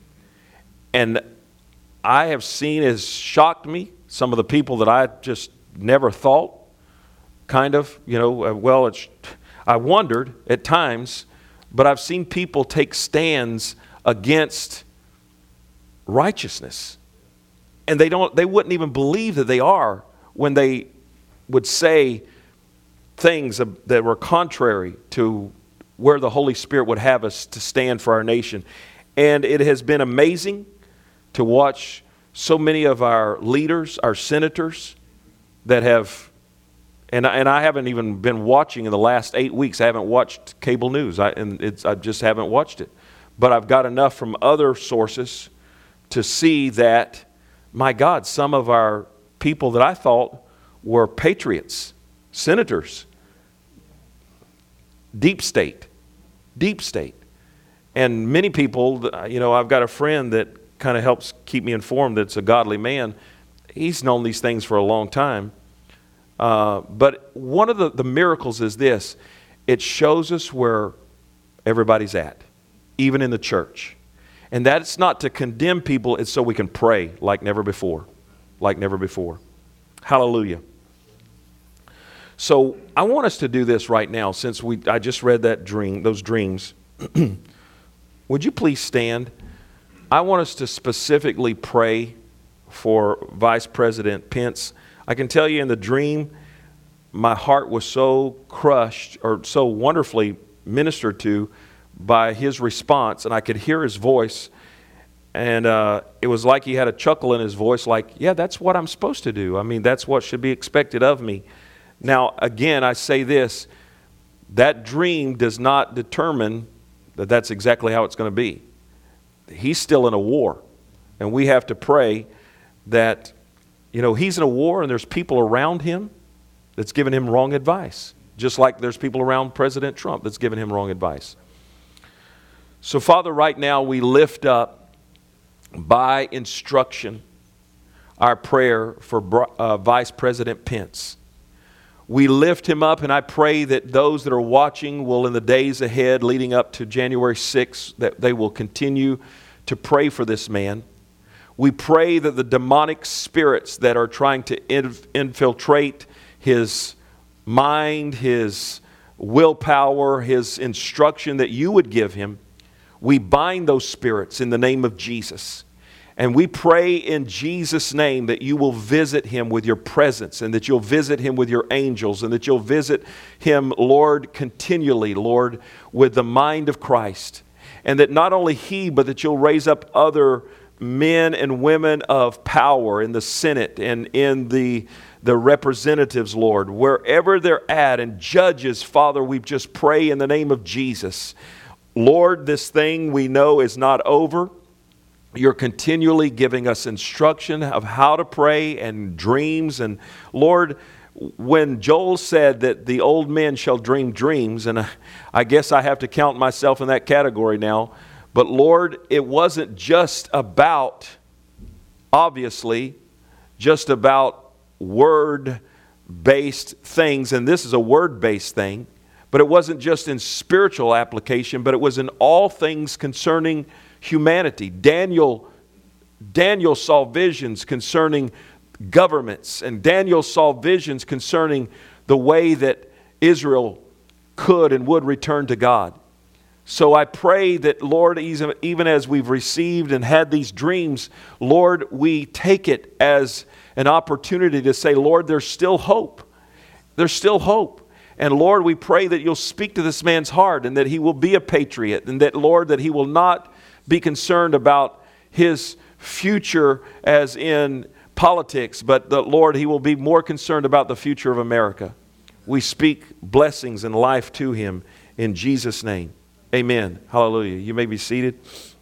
And I have seen, it has shocked me, some of the people that I just never thought, kind of, you know, uh, well, it's, I wondered at times, but I've seen people take stands against righteousness. And they don't, they wouldn't even believe that they are when they would say things that were contrary to where the Holy Spirit would have us to stand for our nation. And it has been amazing to watch so many of our leaders, our senators that have, and I, and I haven't even been watching in the last eight weeks. I haven't watched cable news, I, and it's, I just haven't watched it. But I've got enough from other sources to see that, my God, some of our people that I thought were patriots, senators, deep state, deep state. And many people, you know, I've got a friend that kind of helps keep me informed that's a godly man. He's known these things for a long time. Uh, but one of the, the miracles is this. It shows us where everybody's at, even in the church. And that's not to condemn people. It's so we can pray like never before, like never before. Hallelujah. So I want us to do this right now since we I just read that dream, those dreams. Would you please stand? I want us to specifically pray for Vice President Pence. I can tell you in the dream, my heart was so crushed or so wonderfully ministered to by his response, and I could hear his voice, and uh, it was like he had a chuckle in his voice, like, yeah, that's what I'm supposed to do. I mean, that's what should be expected of me. Now, again, I say this, that dream does not determine that that's exactly how it's going to be. He's still in a war, and we have to pray that, you know, he's in a war and there's people around him that's giving him wrong advice, just like there's people around President Trump that's giving him wrong advice. So, Father, right now we lift up by instruction our prayer for uh, Vice President Pence. We lift him up, and I pray that those that are watching will, in the days ahead leading up to January sixth, that they will continue to pray for this man. We pray that the demonic spirits that are trying to inf- infiltrate his mind, his willpower, his instruction that you would give him, we bind those spirits in the name of Jesus. And we pray in Jesus' name that you will visit him with your presence, and that you'll visit him with your angels, and that you'll visit him, Lord, continually, Lord, with the mind of Christ. And that not only he, but that you'll raise up other men and women of power in the Senate and in the, the representatives, Lord, wherever they're at, and judges, Father, we just pray in the name of Jesus. Lord, this thing we know is not over. You're continually giving us instruction of how to pray and dreams. And Lord, when Joel said that the old men shall dream dreams, and I guess I have to count myself in that category now, but Lord, it wasn't just about, obviously, just about word-based things, and this is a word-based thing, but it wasn't just in spiritual application, but it was in all things concerning humanity. Daniel, Daniel saw visions concerning governments, and Daniel saw visions concerning the way that Israel could and would return to God. So I pray that, Lord, even as we've received and had these dreams, Lord, we take it as an opportunity to say, Lord, there's still hope. There's still hope. And Lord, we pray that you'll speak to this man's heart, and that he will be a patriot, and that, Lord, that he will not be concerned about his future as in politics, but that, Lord, he will be more concerned about the future of America. We speak blessings and life to him in Jesus' name. Amen. Hallelujah. You may be seated.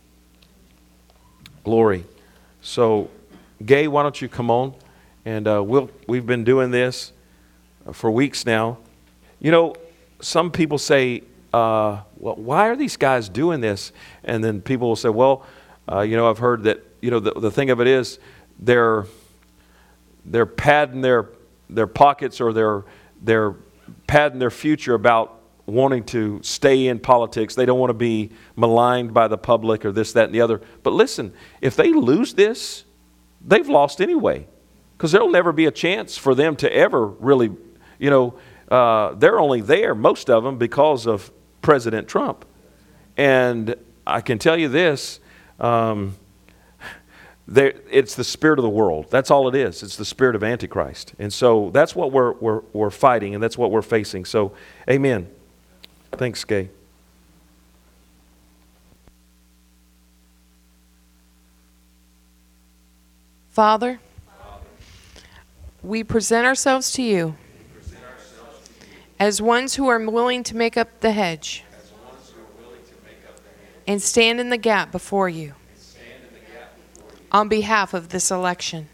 Glory. So, Gay, why don't you come on? And uh, we'll, we've been doing this for weeks now. You know, some people say, Uh, well, why are these guys doing this? And then people will say, well, uh, you know, I've heard that, you know, the, the thing of it is they're they're padding their their pockets, or they're they're padding their future about wanting to stay in politics. They don't want to be maligned by the public or this, that, and the other. But listen, if they lose this, they've lost anyway, because there'll never be a chance for them to ever really, you know, uh, they're only there, most of them, because of President Trump. And I can tell you this, um, there, it's the spirit of the world. That's all it is. It's the spirit of Antichrist. And so that's what we're, we're, we're fighting, and that's what we're facing. So, amen. Thanks, Gay. Father, we present ourselves to you as ones who are willing to make up the hedge and stand in the gap before you on behalf of this election.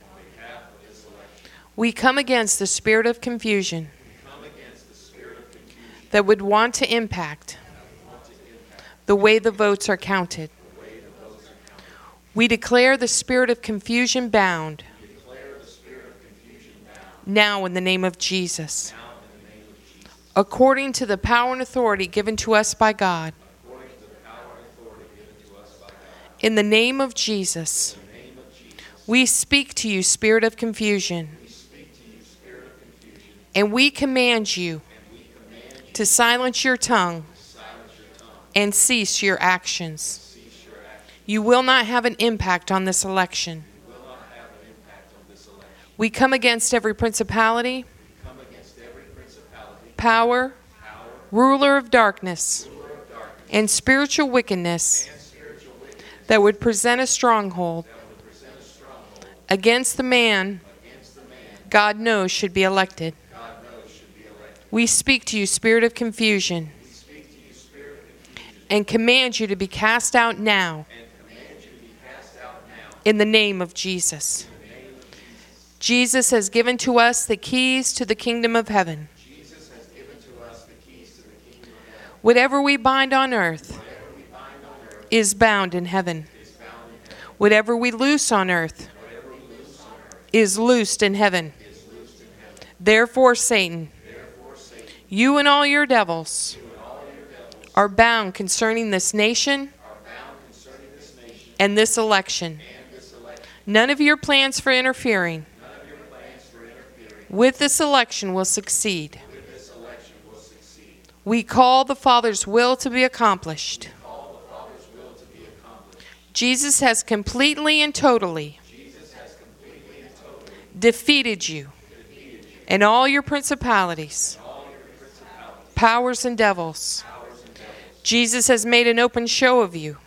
We come against the spirit of confusion that would want to impact the way the votes are counted. We declare the spirit of confusion bound now in the name of Jesus. According to the power and authority given to us by God. In the name of Jesus, we speak to you, spirit of confusion. And we command you to silence your tongue and cease your actions. You will not have an impact on this election. We come against every principality, power, ruler of darkness, and spiritual wickedness that would present a stronghold against the man God knows should be elected. We speak to you, spirit of confusion, and command you to be cast out now in the name of Jesus. Jesus has given to us the keys to the kingdom of heaven. Whatever we bind on earth is bound in heaven. Whatever we loose on earth is loosed in heaven. Therefore, Satan, you and all your devils are bound concerning this nation and this election. None of your plans for interfering with this election will succeed. We call the Father's will to be accomplished. Jesus has completely and totally defeated you and all your principalities, powers, and devils. Jesus has made an open show of you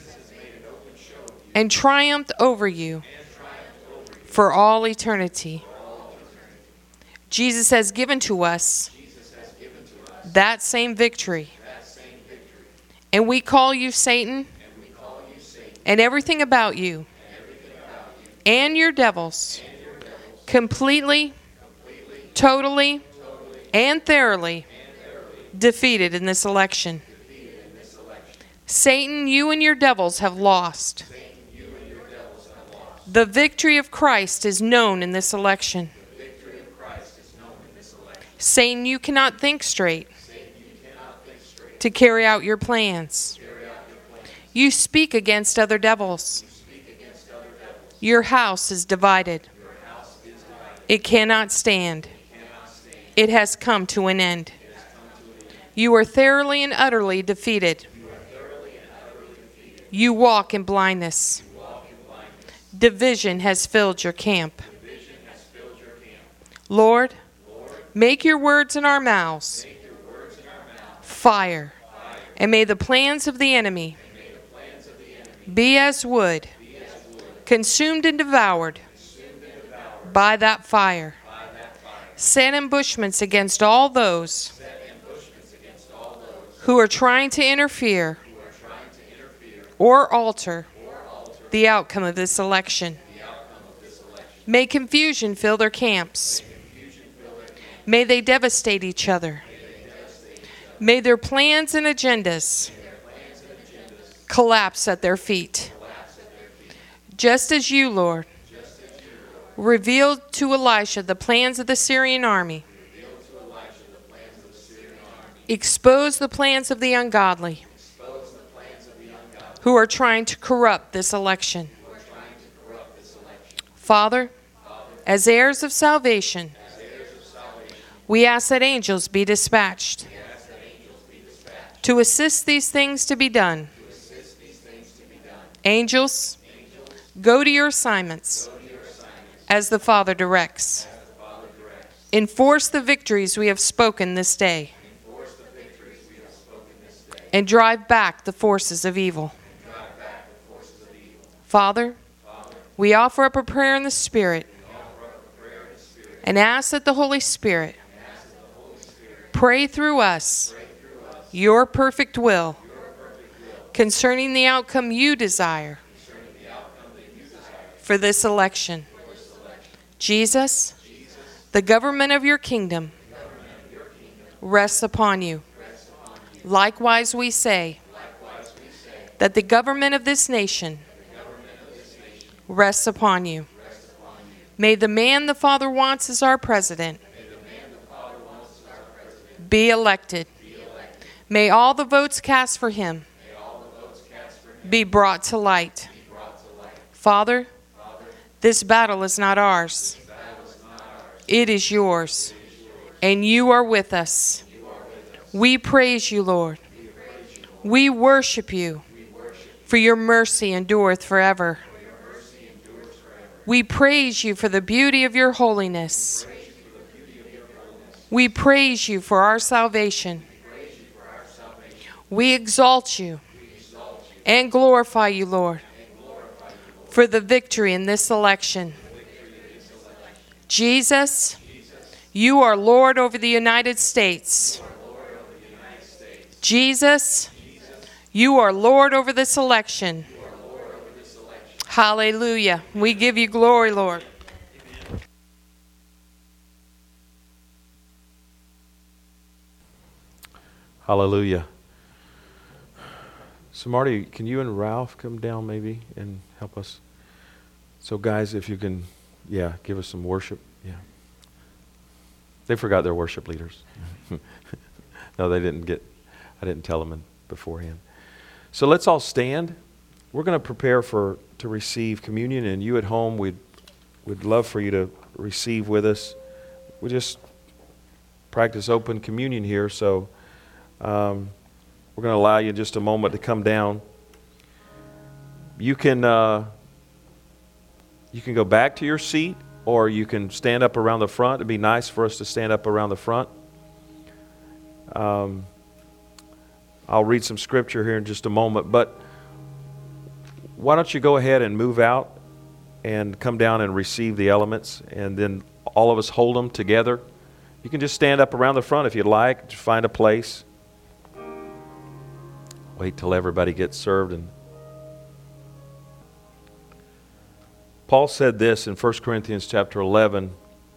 and triumphed over you for all eternity. Jesus has given to us that same victory. And we call you Satan and everything about you and your devils completely, totally, and thoroughly defeated in this election. Satan, you and your devils have lost. The victory of Christ is known in this election. Satan, you cannot think straight to carry out your plans. You speak against other devils. Your house is divided. It cannot stand. It has come to an end. You are thoroughly and utterly defeated. You walk in blindness. Division has filled your camp. Lord, make your words in our mouths fire, and may the plans of the enemy be as wood, consumed and devoured by that fire. Set ambushments against all those who are trying to interfere or alter the outcome of this election. May confusion fill their camps. May they devastate each other. May their plans and agendas collapse at their feet. Just as you, Lord, revealed to Elisha the plans of the Syrian army, expose the plans of the ungodly who are trying to corrupt this election. Father, as heirs of salvation, we ask that angels be dispatched to assist these things to be done. Angels, go to your assignments as the Father directs. Enforce the victories we have spoken this day, and drive back the forces of evil. Father, we offer up a prayer in the Spirit and ask that the Holy Spirit pray through us your perfect will concerning the outcome you desire for this election. Jesus, the government of your kingdom rests upon you. Likewise, we say that the government of this nation rests upon you. May the man the Father wants as our president be elected. May all the votes cast for him be brought to light. Father, this battle is not ours. It is yours, and you are with us. We praise you, Lord. We worship you, for your mercy endureth forever. We praise you for the beauty of your holiness. We praise you for our salvation. We exalt you and glorify you, Lord, for the victory in this election. Jesus, you are Lord over the United States. Jesus, you are Lord over this election. Hallelujah. We give you glory, Lord. Hallelujah. So Marty, can you and Ralph come down maybe and help us? So guys, if you can, yeah, give us some worship. Yeah. They forgot their worship leaders. No, they didn't get, I didn't tell them beforehand. So let's all stand. We're going to prepare for to receive communion, and you at home, we'd, we'd love for you to receive with us. We just practice open communion here, so um, we're going to allow you in just a moment to come down. You can uh, you can go back to your seat, or you can stand up around the front. It'd be nice for us to stand up around the front. Um, I'll read some scripture here in just a moment, but why don't you go ahead and move out and come down and receive the elements, and then all of us hold them together. You can just stand up around the front if you'd like. Just find a place. Wait till everybody gets served. And Paul said this in First Corinthians chapter eleven.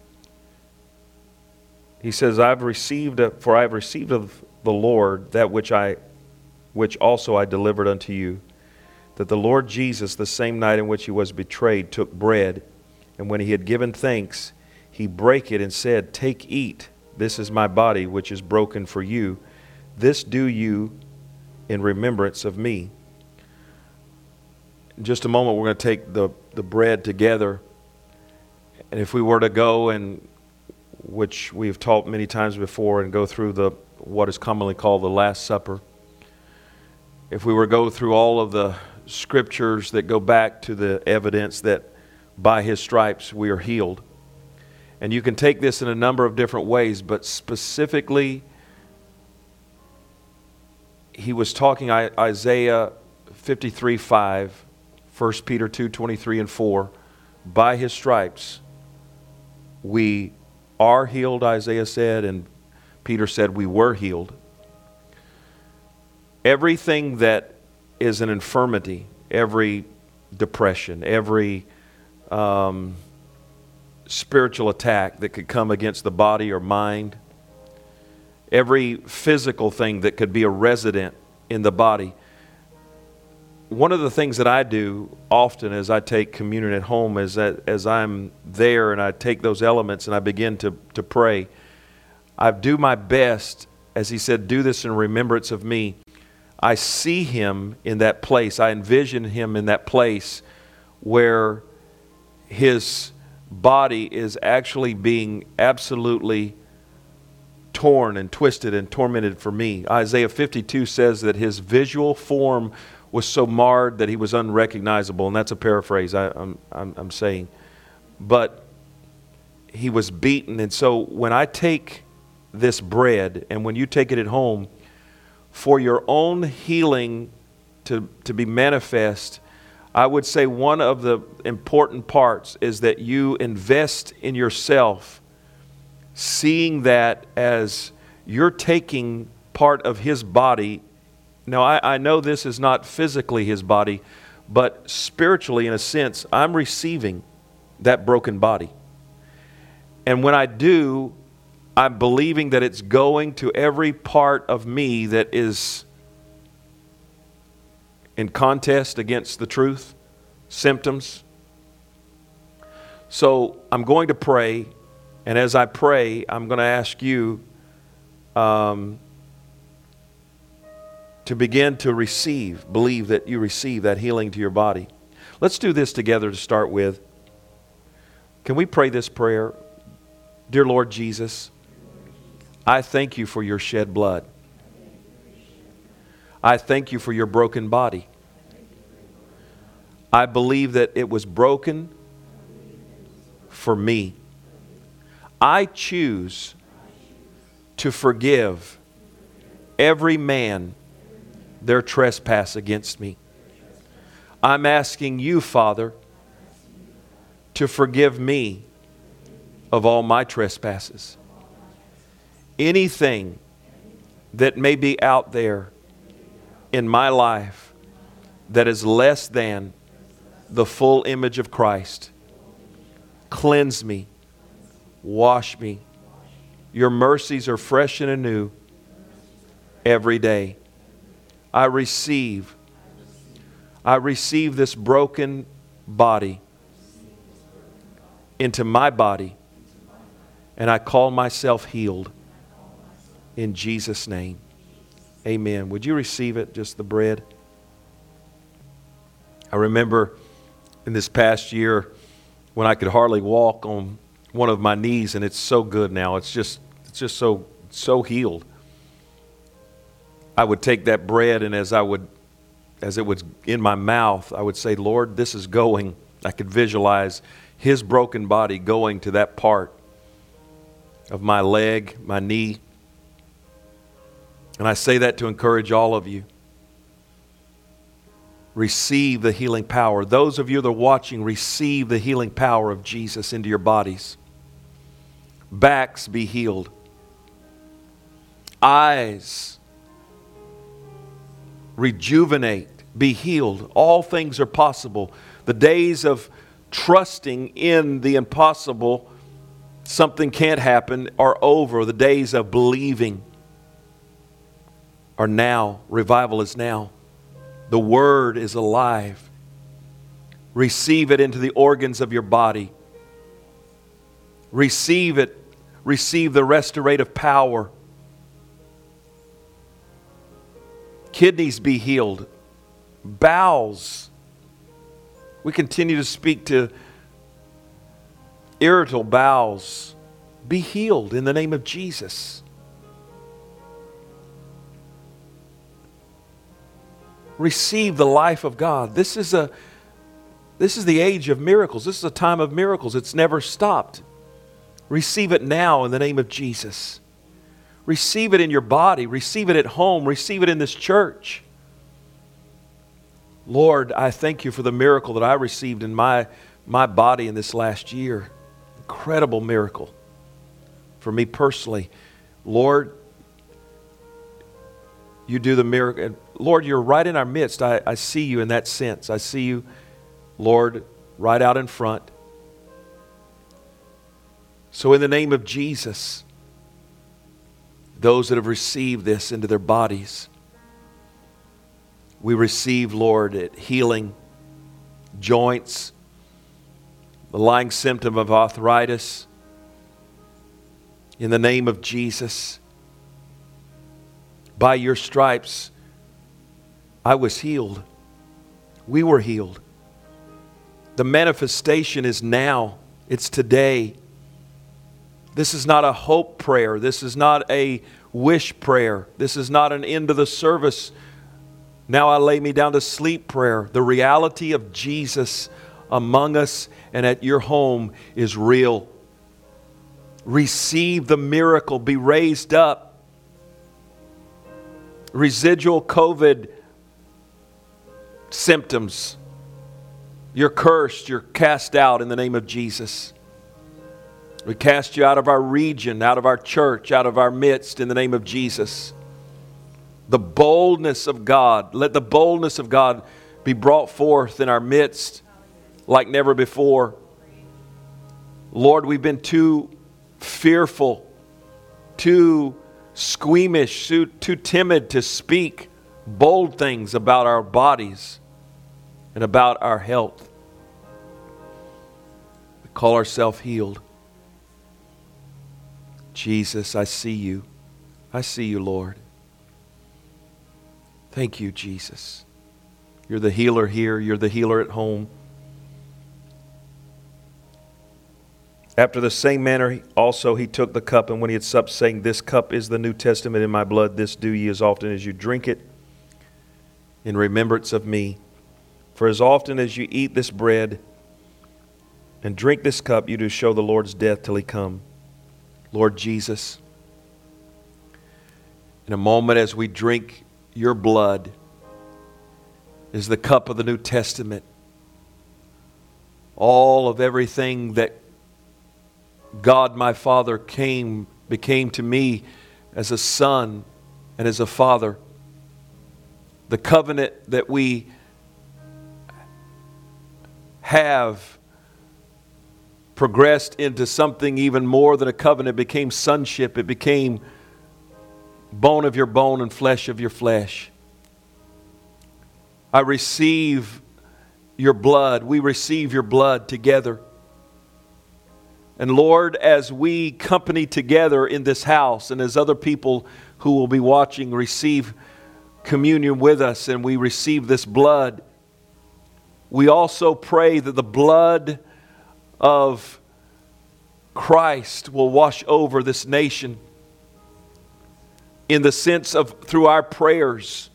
He says, "I've received, a, for I have received of the Lord that which I, which also I delivered unto you, that the Lord Jesus, the same night in which he was betrayed, took bread, and when he had given thanks, he brake it and said, Take, eat, this is my body, which is broken for you. This do you in remembrance of me." In just a moment, we're going to take the, the bread together. And if we were to go, and which we've taught many times before, and go through the what is commonly called the Last Supper, if we were to go through all of the scriptures that go back to the evidence that by his stripes we are healed. And you can take this in a number of different ways, but specifically, he was talking Isaiah fifty-three five, First Peter two twenty-three and four. By his stripes we are healed, Isaiah said, and Peter said we were healed. Everything that is an infirmity, every depression, every um, spiritual attack that could come against the body or mind, every physical thing that could be a resident in the body. One of the things that I do often as I take communion at home is that as I'm there and I take those elements and I begin to, to pray, I do my best, as he said, do this in remembrance of me. I see him in that place. I envision him in that place where his body is actually being absolutely torn and twisted and tormented for me. Isaiah fifty-two says that his visual form was so marred that he was unrecognizable, and that's a paraphrase I, I'm, I'm, I'm saying. But he was beaten, and so when I take this bread, and when you take it at home, for your own healing to, to be manifest, I would say one of the important parts is that you invest in yourself, seeing that as you're taking part of his body. Now, I, I know this is not physically his body, but spiritually, in a sense, I'm receiving that broken body. And when I do, I'm believing that it's going to every part of me that is in contest against the truth, symptoms. So I'm going to pray, and as I pray, I'm going to ask you um, to begin to receive, believe that you receive that healing to your body. Let's do this together to start with. Can we pray this prayer? Dear Lord Jesus, I thank you for your shed blood. I thank you for your broken body. I believe that it was broken for me. I choose to forgive every man their trespass against me. I'm asking you, Father, to forgive me of all my trespasses. Anything that may be out there in my life that is less than the full image of Christ, cleanse me, wash me. Your mercies are fresh and anew every day. I receive, I receive this broken body into my body, and I call myself healed in Jesus' name. Amen. Would you receive it, just the bread? I remember in this past year when I could hardly walk on one of my knees, and it's so good now. It's just it's just so so healed. I would take that bread, and as I would as it was in my mouth, I would say, Lord, this is going. I could visualize His broken body going to that part of my leg, my knee. And I say that to encourage all of you. Receive the healing power. Those of you that are watching, receive the healing power of Jesus into your bodies. Backs be healed. Eyes rejuvenate, be healed. All things are possible. The days of trusting in the impossible, something can't happen, are over. The days of believing are now. Revival is now. The Word is alive. Receive it into the organs of your body. Receive it. Receive the restorative power. Kidneys be healed. Bowels. We continue to speak to irritable bowels. Be healed in the name of Jesus. Receive the life of God. This is a this is the age of miracles. This is a time of miracles. It's never stopped. Receive it now in the name of Jesus. Receive it in your body. Receive it at home. Receive it in this church. Lord, I thank you for the miracle that I received in my, my body in this last year. Incredible miracle for me personally. Lord, you do the miracle. Lord, you're right in our midst. I, I see you in that sense. I see you, Lord, right out in front. So in the name of Jesus, those that have received this into their bodies, we receive, Lord, it healing, joints, the lying symptom of arthritis. In the name of Jesus, by your stripes, I was healed. We were healed. The manifestation is now. It's today. This is not a hope prayer. This is not a wish prayer. This is not an end of the service, now I lay me down to sleep prayer. The reality of Jesus among us and at your home is real. Receive the miracle. Be raised up. Residual COVID symptoms. You're cursed. You're cast out in the name of Jesus. We cast you out of our region, out of our church, out of our midst in the name of Jesus. The boldness of God. Let the boldness of God be brought forth in our midst like never before. Lord, we've been too fearful, too squeamish, too, too timid to speak bold things about our bodies and about our health. We call ourselves healed. Jesus, I see you. I see you, Lord. Thank you, Jesus. You're the healer here. You're the healer at home. After the same manner also he took the cup, and when he had supped, saying, This cup is the New Testament in my blood. This do ye as often as you drink it in remembrance of me. For as often as you eat this bread and drink this cup, you do show the Lord's death till he come. Lord Jesus, in a moment as we drink your blood is the cup of the New Testament. All of everything that God my Father came, became to me as a son and as a father. The covenant that we have progressed into something even more than a covenant. It became sonship. It became bone of your bone and flesh of your flesh. I receive your blood. We receive your blood together. And Lord, as we company together in this house, and as other people who will be watching receive communion with us, and we receive this blood, we also pray that the blood of Christ will wash over this nation in the sense of through our prayers.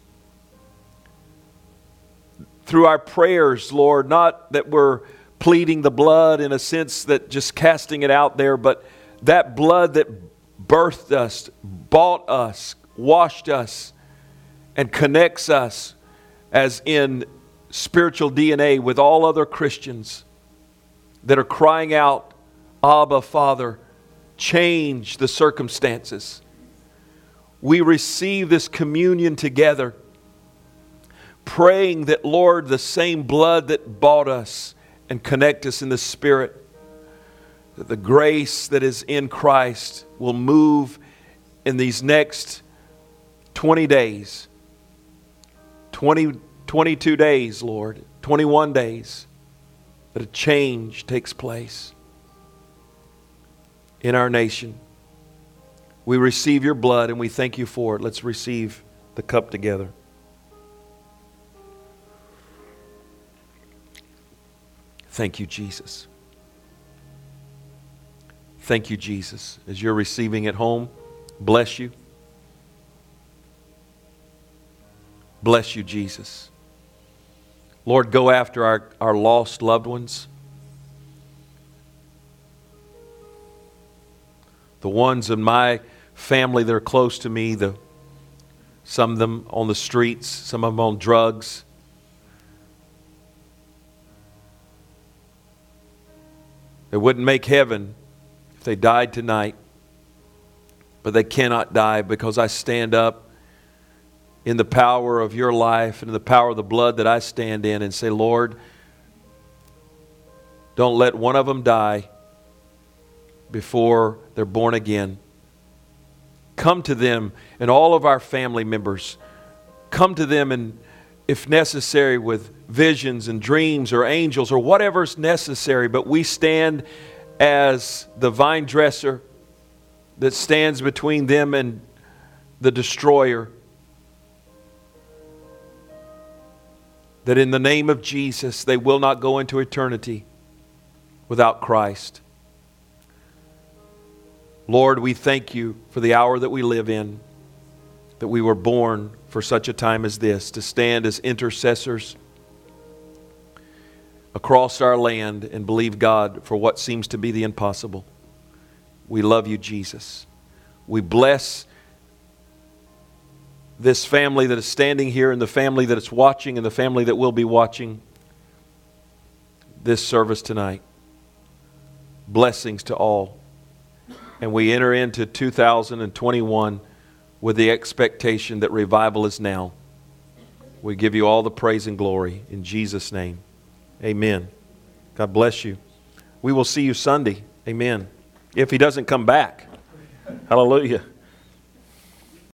Through our prayers, Lord, not that we're pleading the blood in a sense that just casting it out there, but that blood that birthed us, bought us, washed us, and connects us as in spiritual D N A with all other Christians that are crying out, Abba, Father, change the circumstances. We receive this communion together, praying that, Lord, the same blood that bought us and connect us in the Spirit, that the grace that is in Christ will move in these next twenty days, twenty, twenty-two days, Lord, twenty-one days, that a change takes place in our nation. We receive your blood and we thank you for it. Let's receive the cup together. Thank you, Jesus. Thank you, Jesus. As you're receiving it home, bless you. Bless you, Jesus. Lord, go after our, our lost loved ones. The ones in my family that are close to me, the, some of them on the streets, some of them on drugs. They wouldn't make heaven if they died tonight. But they cannot die because I stand up in the power of your life and in the power of the blood that I stand in and say, Lord, don't let one of them die before they're born again. Come to them and all of our family members. Come to them and, if necessary, with visions and dreams or angels or whatever's necessary. But we stand as the vine dresser that stands between them and the destroyer. That in the name of Jesus, they will not go into eternity without Christ. Lord, we thank you for the hour that we live in, that we were born for such a time as this, to stand as intercessors across our land and believe God for what seems to be the impossible. We love you, Jesus. We bless this family that is standing here and the family that is watching and the family that will be watching this service tonight. Blessings to all. And we enter into two thousand twenty-one with the expectation that revival is now. We give you all the praise and glory in Jesus' name. Amen. God bless you. We will see you Sunday. Amen. If he doesn't come back. Hallelujah.